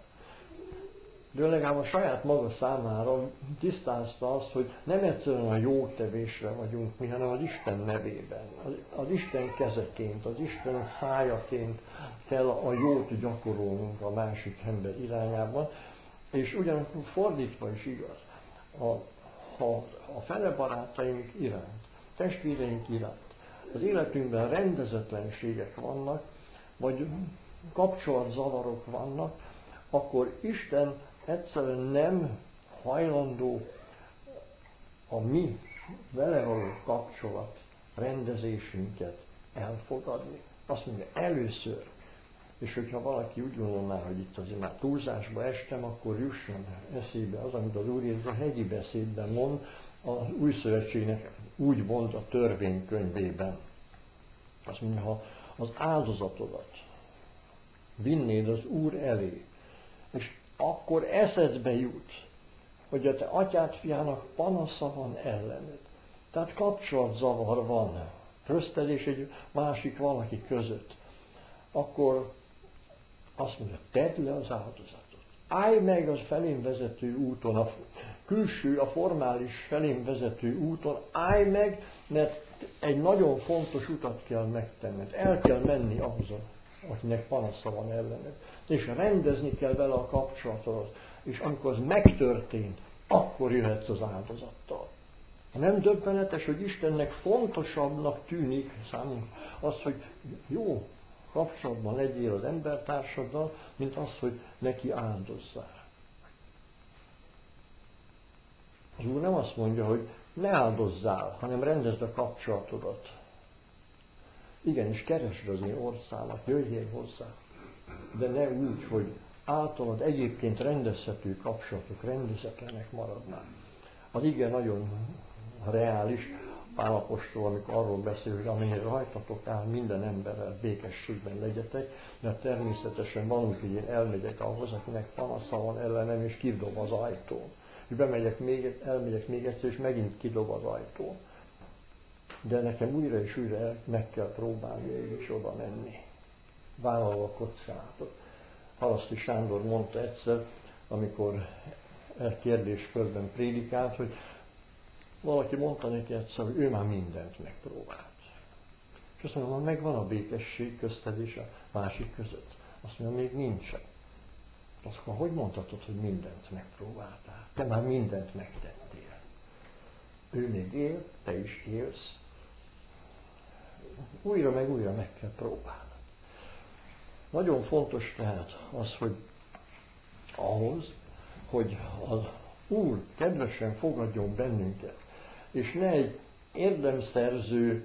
De legalább a saját maga számára tisztázta azt, hogy nem egyszerűen a jó tevésre vagyunk mi, hanem az Isten nevében, az Isten kezeként, az Isten szájaként kell a jót gyakorolnunk a másik ember irányában, és ugyanakkor fordítva is igaz. Ha a fele barátaink iránt, testvéreink iránt az életünkben rendezetlenségek vannak, vagy kapcsolatzavarok vannak, akkor Isten egyszerűen nem hajlandó a mi vele való kapcsolat rendezésünket elfogadni. Azt mondja, először, és hogyha valaki úgy gondolná, hogy itt azért már túlzásba estem, akkor jusson eszébe az, amit az Úr Jézus a hegyi beszédben mond, az Új Szövetségnek úgy mond a törvénykönyvében. Azt mondja, ha az áldozatodat vinnéd az Úr elé, és akkor eszedbe jut, hogy a te atyád fiának panasza van ellened. Tehát kapcsolatzavar van közted és egy másik valaki között. Akkor azt mondja, tedd le az áldozatot. Állj meg az felém vezető úton, a külső, a formális felém vezető úton, állj meg, mert egy nagyon fontos utat kell megtenned. El kell menni ahhoz, akinek panasza van ellened. És rendezni kell vele a kapcsolatodat. És amikor az megtörtént, akkor jöhetsz az áldozattal. Nem döbbenetes, hogy Istennek fontosabbnak tűnik számunkra az, hogy jó kapcsolatban legyél az embertársaddal, mint az, hogy neki áldozzál. Az Úr nem azt mondja, hogy ne áldozzál, hanem rendezd a kapcsolatodat. Igenis, keresd az én orszámat, jöjjél hozzá. De ne úgy, hogy általad egyébként rendezhető kapcsolatok rendezetlenek maradnak. Az ige nagyon reális, Pál apostol, amikor arról beszél, hogy amennyire rajtatok áll, minden emberrel békességben legyetek, mert természetesen van úgy, hogy én elmegyek ahhoz, akinek panasza van ellenem, és kidob az ajtón. És elmegyek még egyszer, és megint kidob az ajtón. De nekem újra és újra meg kell próbálni mégis oda menni. Vállalva a kockázatot. Halaszti Sándor mondta egyszer, amikor kérdéskörben prédikált, hogy valaki mondta neki egyszer, hogy ő már mindent megpróbált. És azt mondja, megvan a békesség közted és a másik között. Azt mondja, még nincsen. Azt mondja, hogy mondhatod, hogy mindent megpróbáltál? Te már mindent megtettél. Ő még él, te is élsz. Újra meg újra meg kell próbálnod. Nagyon fontos tehát az, hogy ahhoz, hogy az Úr kedvesen fogadjon bennünket, és ne egy érdemszerző,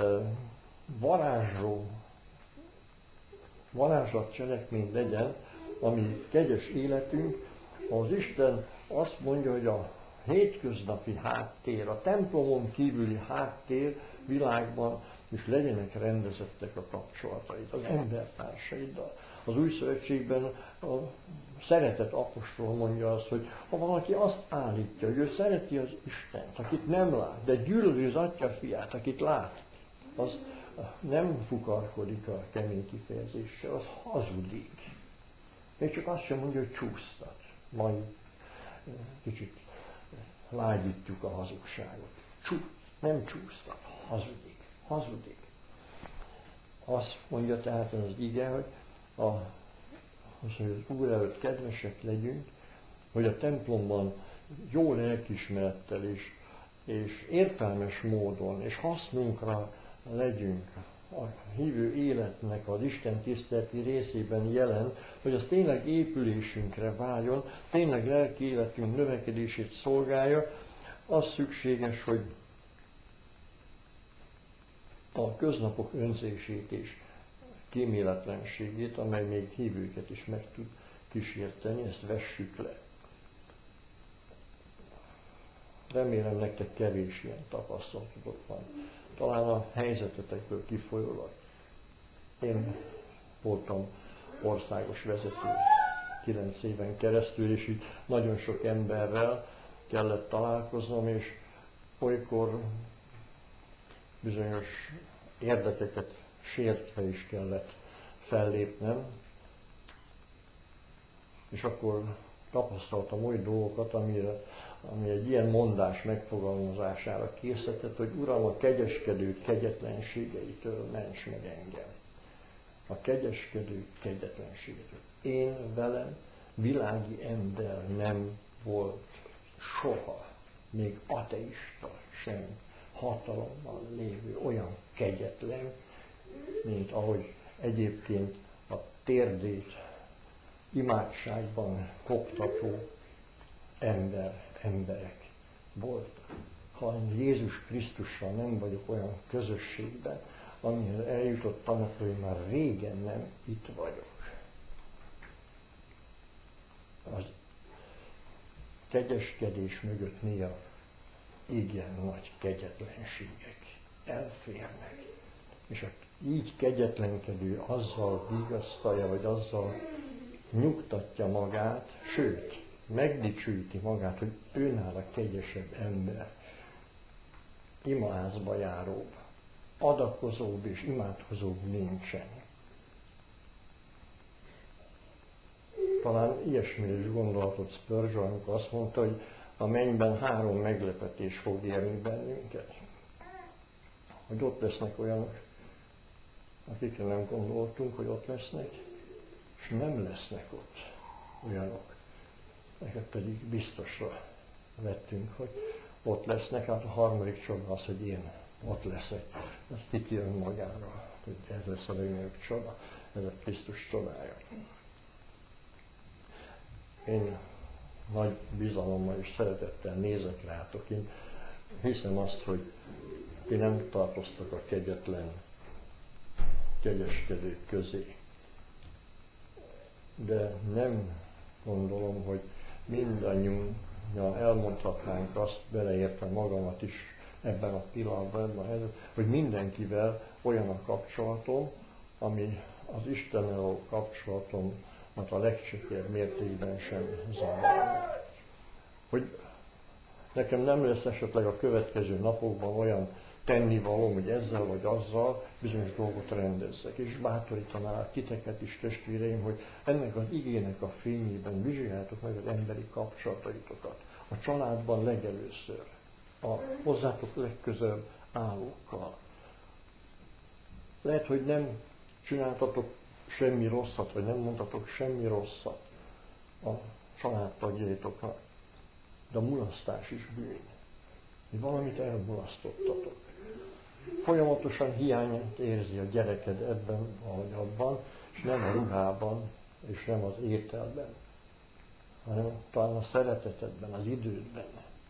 varázslatcselekmény legyen, ami kegyes életünk, az Isten azt mondja, hogy a hétköznapi háttér, a templomon kívüli háttér világban is legyenek rendezettek a kapcsolataid, az embertársaiddal. Az Új Szövetségben a szeretett apostol mondja azt, hogy ha valaki azt állítja, hogy ő szereti az Istent, akit nem lát, de gyűlöli az Atya fiát, akit lát, az nem fukarkodik a kemény kifejezéssel, az hazudik. Még csak azt sem mondja, hogy csúsztat. Majd kicsit lágyítjuk a hazugságot. Nem csúsztat, hazudik. Azt mondja tehát az ige, hogy az Úr előtt kedvesek legyünk, hogy a templomban jó lelkiismerettel és értelmes módon és hasznunkra legyünk a hívő életnek az Isten tiszteleti részében jelen, hogy az tényleg épülésünkre váljon, tényleg lelki életünk növekedését szolgálja, az szükséges, hogy a köznapok önzését és kíméletlenségét, amely még hívőket is meg tud kísérteni, ezt vessük le. Remélem nektek kevés ilyen tapasztalatotok van. Talán a helyzetetekből kifolyólag. Én voltam országos vezető 9 éven keresztül, és így nagyon sok emberrel kellett találkoznom, és olykor bizonyos érdekeket sértve is kellett fellépnem, és akkor tapasztaltam oly dolgokat, ami egy ilyen mondás megfogalmazására készített, hogy Uram, a kegyeskedők kegyetlenségeitől ments meg engem. A kegyeskedők kegyetlenségeitől. Én velem világi ember nem volt soha, még ateista sem hatalommal lévő olyan kegyetlen, mint ahogy egyébként a térdét imádságban koptató emberek voltak. Ha Jézus Krisztussal nem vagyok olyan közösségben, amihez eljutottam, hogy már régen nem itt vagyok. Az kegyeskedés mögött néha igen nagy kegyetlenségek elférnek. És a így kegyetlenkedő azzal vigasztalja, vagy azzal nyugtatja magát, sőt, megdicsőíti magát, hogy őnála kegyesebb ember, imaházba járóbb, adakozóbb és imádkozóbb nincsen. Talán ilyesmire is gondolhatott Spurgeon, amikor azt mondta, hogy a mennyben 3 meglepetés fog érni bennünket. Hogy ott lesznek olyanok, akikre nem gondoltunk, hogy ott lesznek, és nem lesznek ott olyanok. Neked pedig biztosra vettünk, hogy ott lesznek. Hát a harmadik csoda az, hogy én ott leszek. Ez kitjön magára, hogy ez lesz a legnagyobb csoda, ez a Krisztus csodája. Én nagy bizalommal és szeretettel nézek rátok. Én hiszem azt, hogy ti nem tartoztak a kegyetlen, kegyeskedők közé. De nem gondolom, hogy mindannyian elmondhatnánk azt, beleértve magamat is ebben a pillanatban, hogy mindenkivel olyan a kapcsolatom, ami az Istennel való kapcsolatomat a legcsekélyebb mértékben sem zavarja. Hogy nekem nem lesz esetleg a következő napokban olyan tennivalóm, hogy ezzel vagy azzal bizonyos dolgot rendezzek. És bátorítanálak titeket is, testvéreim, hogy ennek az igének a fényében vizsgáljátok meg az emberi kapcsolataitokat. A családban legelőször, a hozzátok legközelebb állókkal. Lehet, hogy nem csináltatok semmi rosszat, vagy nem mondtatok semmi rosszat a családtagjaitoknak, de a mulasztás is bűn. Hogy valamit elmulasztottatok. Folyamatosan hiányát érzi a gyereked ebben vagy abban, és nem a ruhában, és nem az ételben, hanem talán a szeretetedben, az idődben.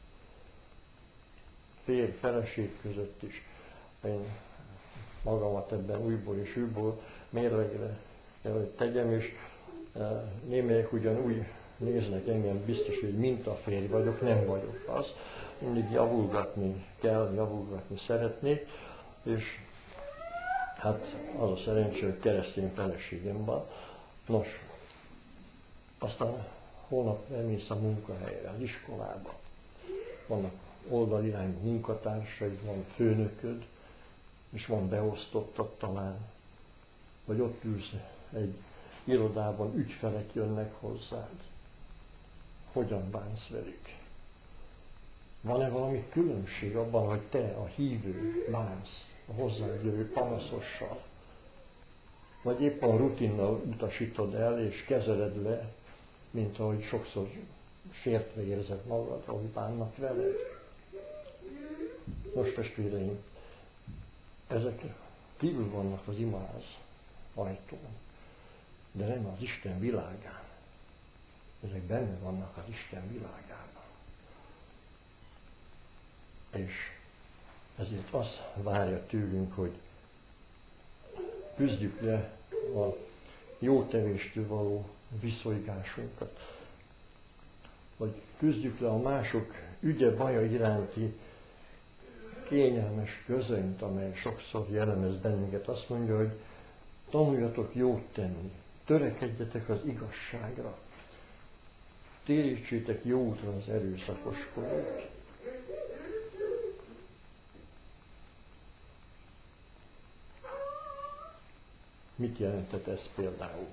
Férj-feleség között is. Én magamat ebben újból és újból mérlegre kell, hogy tegyem, és némelyek ugyan úgy néznek engem, biztos, hogy mintaférj vagyok, nem vagyok az. Mindig javulgatni kell, javulgatni szeretnék, és hát az a szerencsé, hogy keresztény feleségem van. Nos, aztán holnap elmész a munkahelyre, az iskolába. Vannak oldalirányú munkatársaid, van főnököd, és van beosztottad talán, vagy ott ülsz egy irodában, ügyfelek jönnek hozzád. Hogyan bánsz velük? Van-e valami különbség abban, hogy te, a hívő, bánsz a hozzád jövő panaszossal? Vagy éppen rutinnal utasítod el, és kezeled le, mint ahogy sokszor sértve érzed magad, ahogy bánnak veled? Most testvéreim, ezek kívül vannak az imáz ajtón, de nem az Isten világán. Ezek benne vannak az Isten világában. És ezért azt várja tőlünk, hogy küzdjük le a jó tevéstől való viszolygásunkat, vagy küzdjük le a mások ügye, baja iránti kényelmes közönyt, amely sokszor jellemez bennünket. Azt mondja, hogy tanuljatok jót tenni, törekedjetek az igazságra, térítsétek jó útra az erőszakoskodót. Mit jelentett ez például?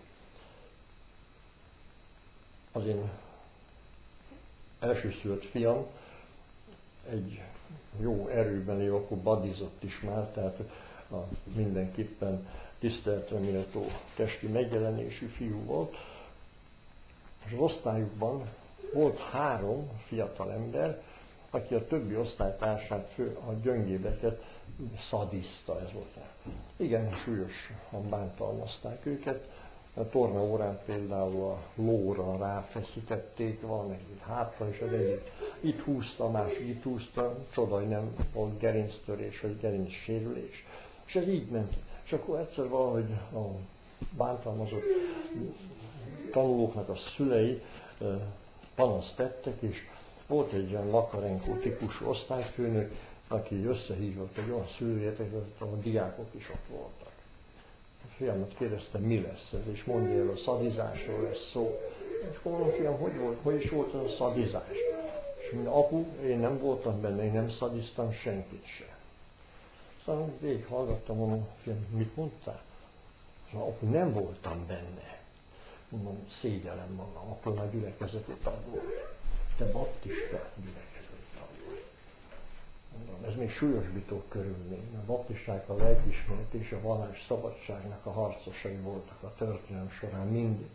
Az én elsőszülött fiam egy jó erőben él, akkor badizott is már, tehát mindenképpen tiszteletre méltó testi megjelenésű fiú volt. És az osztályukban volt 3 fiatal ember, aki a többi osztálytársát, a gyöngébeket szadiszta, ez volt. Igen, súlyosan bántalmazták őket. A tornaórán például a lóra ráfeszítették, valamelyik hátra, és az egyik itt húzta, a másik itt húzta, csoda, hogy nem volt gerinctörés, vagy gerincsérülés. És ez így ment. És akkor egyszer valahogy a bántalmazott tanulóknak a szülei panaszt tettek, és volt egy olyan Makarenko típusú osztályfőnök, aki összehívott egy olyan szülőértekezletet, ahol a diákok is ott voltak. A fiamat kérdezte, mi lesz ez, és mondja el, a szadizásról lesz szó. És akkor mondom, fiam, hogy is volt ez a szadizás? És mondja, apu, én nem voltam benne, én nem szadiztam senkit sem. Szóval végig hallgattam, mondom, fiam, mit mondtál? Szóval, apu, nem voltam benne. Mondom, szégyellem magam, akkor már gyülekezeti tag volt. Te baptista gyülekezeti tag volt. Mondom, ez még súlyosbító körülmény. A baptisták a lelkiismeret és a vallás szabadságnak a harcosai voltak a történelem során mindig.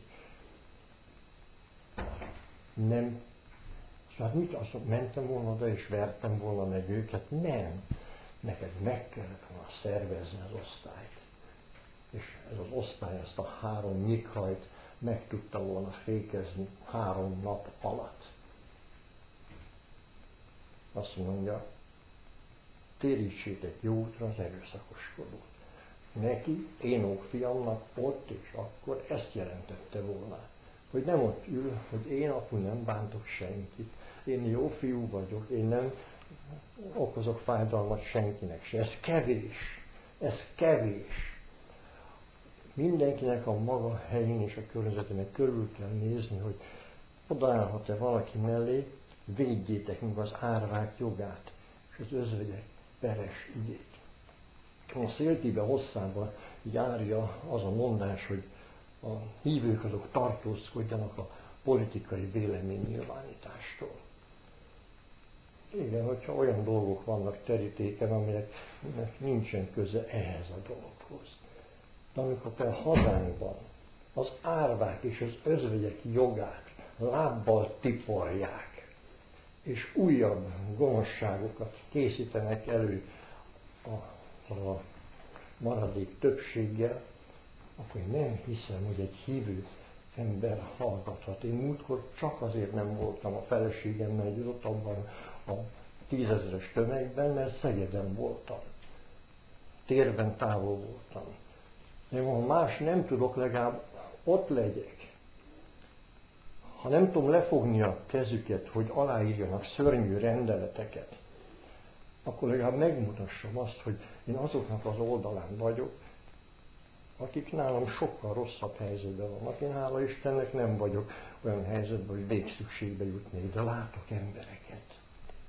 Nem. Hát mit azt mondom, mentem volna oda és vertem volna meg őket? Nem. Neked meg kellett volna szervezni az osztályt. És ez az osztály ezt a 3 nyikhajt meg tudta volna fékezni 3 nap alatt. Azt mondja, térítsétek jó útra az erőszakoskodót. Neki, Énok fiamnak ott és akkor ezt jelentette volna. Hogy nem ott ül, hogy én apu nem bántok senkit, én jó fiú vagyok, én nem okozok fájdalmat senkinek se. Ez kevés. Ez kevés. Mindenkinek a maga helyén és a környezetének körül kell nézni, hogy odaállhat-e valaki mellé, védjétek meg az árvák jogát, és az özvegyek peres ügyét. A Széltibe hosszában járja az a mondás, hogy a hívők azok tartózkodjanak a politikai véleménynyilvánítástól. Igen, hogyha olyan dolgok vannak terítéken, amelyeknek nincsen köze ehhez a dologhoz. De amikor például hazánkban az árvák és az özvegyek jogát lábbal tiporják, és újabb gonoszságokat készítenek elő a maradék többséggel, akkor én nem hiszem, hogy egy hívő ember hallgathat. Én múltkor csak azért nem voltam a feleségemmel együtt abban a 10 000-es tömegben, mert Szegeden voltam. Térben távol voltam. De ha más nem tudok, legalább ott legyek. Ha nem tudom lefogni a kezüket, hogy aláírjanak szörnyű rendeleteket, akkor legalább megmutassam azt, hogy én azoknak az oldalán vagyok, akik nálam sokkal rosszabb helyzetben vannak. Én hála Istennek nem vagyok olyan helyzetben, hogy végszükségbe jutnék, de látok embereket.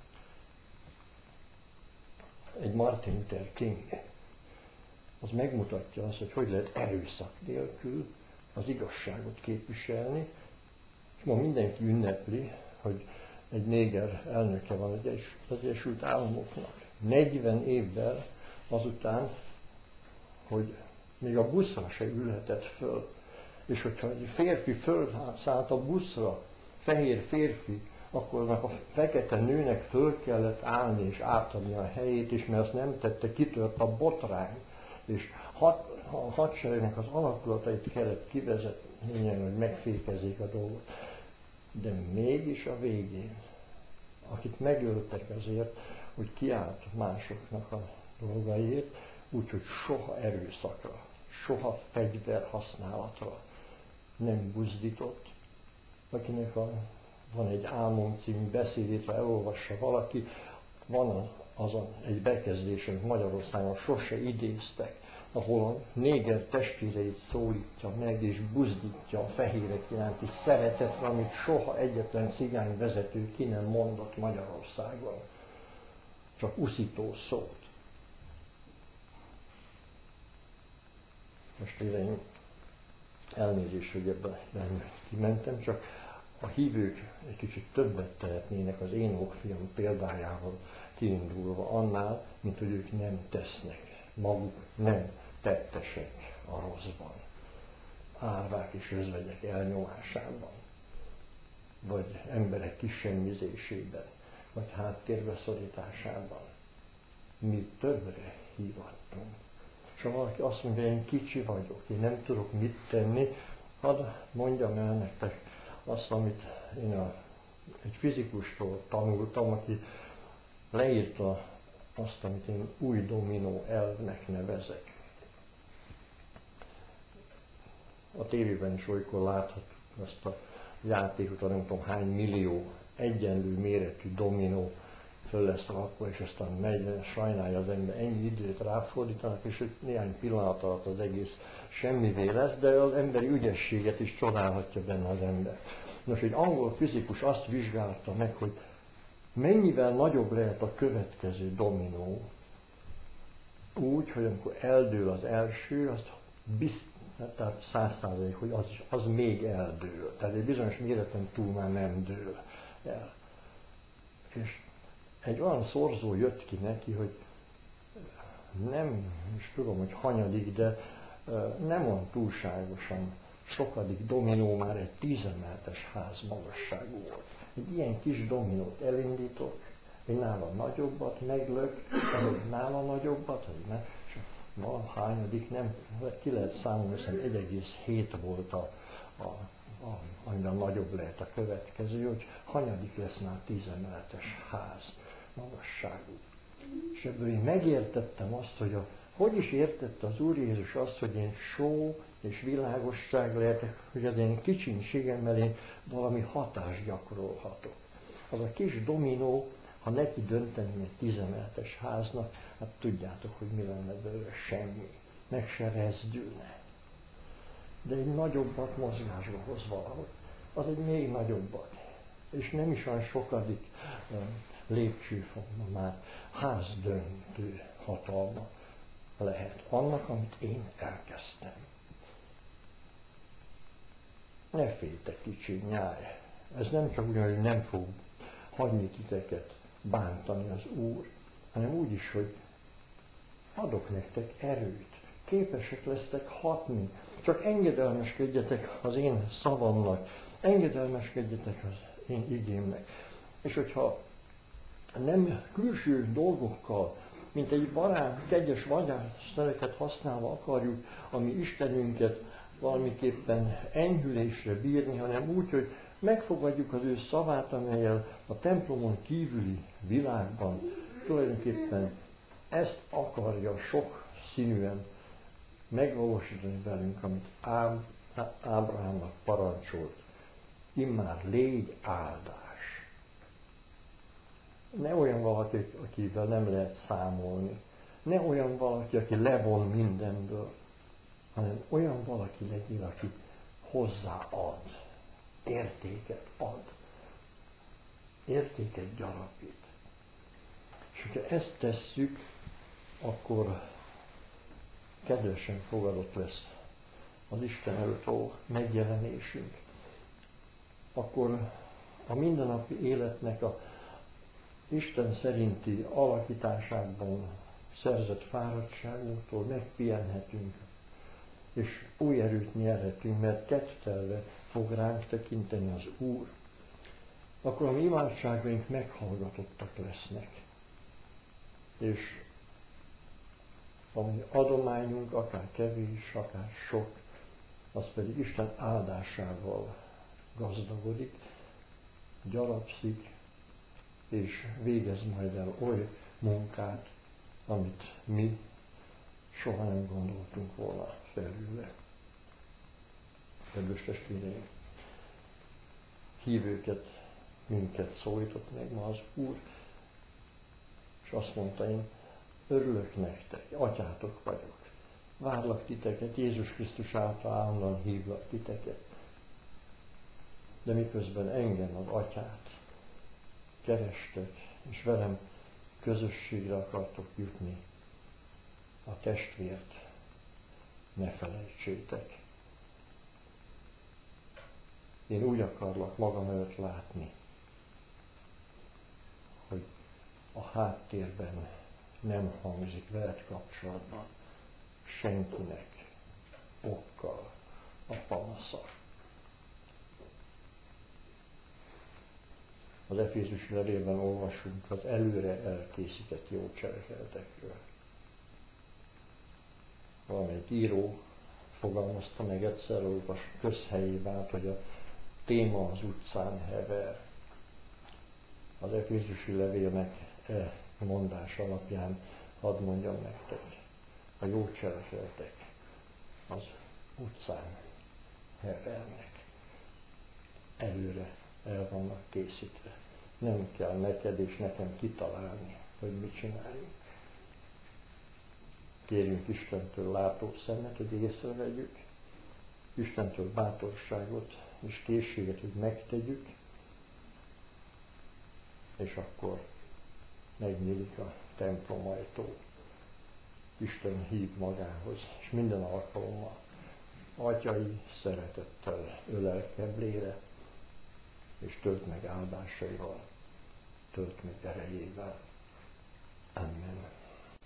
Egy Martin Luther King, az megmutatja azt, hogy lehet erőszak nélkül az igazságot képviselni, és ma mindenki ünnepli, hogy egy néger elnöke van az Egyesült Államoknak. 40 évvel azután, hogy még a buszra se ülhetett föl. És hogyha egy férfi fölszállt a buszra, fehér férfi, akkor annak a fekete nőnek föl kellett állni és átadni a helyét is, mert azt nem tette, kitört a botrány. és a hadseregnek az alakulatait kellett kivezetni, hogy megfékezzék a dolgot. De mégis a végén, akit megöltek azért, hogy kiállt másoknak a dolgaiért, úgyhogy soha erőszakra, soha fegyver használatra nem buzdított, akinek van egy Álmom című beszédét, ha elolvassa valaki, van egy bekezdés, amit Magyarországon sose idéztek, ahol a néger testvéreit szólítja meg és buzdítja a fehérek iránti szeretetre, amit soha egyetlen cigány vezető ki nem mondott Magyarországon. Csak uszító szót. Most én elnézést, hogy ebben kimentem, csak a hívők egy kicsit többet tehetnének az én okfiam példájával kiindulva annál, mint hogy ők nem tesznek. Maguk nem tettesek a rosszban. Árvák és özvegyek elnyomásában, vagy emberek kisemmizésében, vagy háttérbe szorításában. Mi többre hívattunk. És ha valaki azt mondja, én kicsi vagyok, én nem tudok mit tenni, hadd mondjam el nektek azt, amit én egy fizikustól tanultam, aki leírta azt, amit én új dominó elvnek nevezek. A tévében is olykor láthatjuk azt a játékot, nem tudom hány millió egyenlő méretű dominó föl lesz rakva, és aztán megy, sajnálja az ember, ennyi időt ráfordítanak, és hogy néhány pillanat alatt az egész semmivé lesz, de az emberi ügyességet is csodálhatja benne az ember. Nos, egy angol fizikus azt vizsgálta meg, hogy mennyivel nagyobb lehet a következő dominó, úgy, hogy amikor eldől az első, azt tehát 100%, hogy az még eldől. Tehát egy bizonyos méreten túl már nem dől el. És egy olyan szorzó jött ki neki, hogy nem is tudom, hogy hanyadik, de nem olyan túlságosan sokadik dominó már egy 10 emeletes ház magasságú volt. Egy ilyen kis dominót elindítok, egy nála nagyobbat meglök, egy nála nagyobbat, és valahányadik, nem, ki lehet számolni, hiszem 1,7 volt amiben nagyobb lehet a következő, hogy hanyadik lesz már 10 emeletes ház magasságú. És ebből én megértettem azt, hogy is értette az Úr Jézus azt, hogy én só és világosság lehetek, hogy az én kicsinségemmel én valami hatást gyakorolhatok. Az a kis dominó, ha neki dönteni egy 10 emeletes háznak, hát tudjátok, hogy mi lenne belőle, semmi. Meg se rezdülne. De egy nagyobbat mozgásba hoz valahogy. Az egy még nagyobbat. És nem is olyan sokadik lépcsőfokban már házdöntő hatalma lehet annak, amit én elkezdtem. Ne féltek kicsi nyáj. Ez nem csak ugyan, hogy nem fog hagyni titeket bántani az Úr, hanem úgy is, hogy adok nektek erőt. Képesek lesztek hatni. Csak engedelmeskedjetek az én szavamnak. Engedelmeskedjetek az én igémnek. És hogyha nem külső dolgokkal, mint egy kegyes varázsszereket használva akarjuk a mi Istenünket valamiképpen enyhülésre bírni, hanem úgy, hogy megfogadjuk az ő szavát, amellyel a templomon kívüli világban tulajdonképpen ezt akarja sok színűen megvalósítani velünk, amit Ábrahámnak parancsolt. Immár légy áldás. Ne olyan valaki, akivel nem lehet számolni. Ne olyan valaki, aki levon mindenből, hanem olyan valaki legyél, aki hozzáad, értéket ad, értéket gyarapít. És hogyha ezt tesszük, akkor kedvesen fogadott lesz az Isten előtt való megjelenésünk. Akkor a mindennapi életnek a Isten szerinti alakításában szerzett fáradtságunktól megpihenhetünk, és új erőt nyerhetünk, mert kedvtelve fog ránk tekinteni az Úr. Akkor a mi imádságaink meghallgatottak lesznek. És ami adományunk, akár kevés, akár sok, az pedig Isten áldásával gazdagodik, gyarapszik, és végez majd el oly munkát, amit mi soha nem gondoltunk volna felőle. Kedves testvéreim, hívőket, minket szólított meg ma az Úr, és azt mondta, én örülök nektek, atyátok vagyok, várlak titeket, Jézus Krisztus által állandóan hívlak titeket, de miközben engem, az atyát kerestek, és velem közösségre akartok jutni, a testvért ne felejtsétek. Én úgy akarlak magam előtt látni, hogy a háttérben nem hangzik veled kapcsolatban senkinek okkal a panasza. Az Efézusi levélben olvasunk az előre elkészített jó cselekedetekről. Valamelyik író fogalmazta meg egyszer a közhelyében, hogy a téma az utcán hever. Az Efézusi levélnek mondás alapján hadd mondjam nektek, a jó cselekedetek az utcán hevernek. Előre el vannak készítve. Nem kell neked és nekem kitalálni, hogy mit csináljunk. Kérjünk Istentől látószemet, hogy észrevegyük, Istentől bátorságot és készséget, hogy megtegyük, és akkor megnyílik a templom ajtó. Isten hív magához, és minden alkalommal atyai szeretettel ölel keblére, és tölt meg áldásaival, tölt meg erejével. Amen.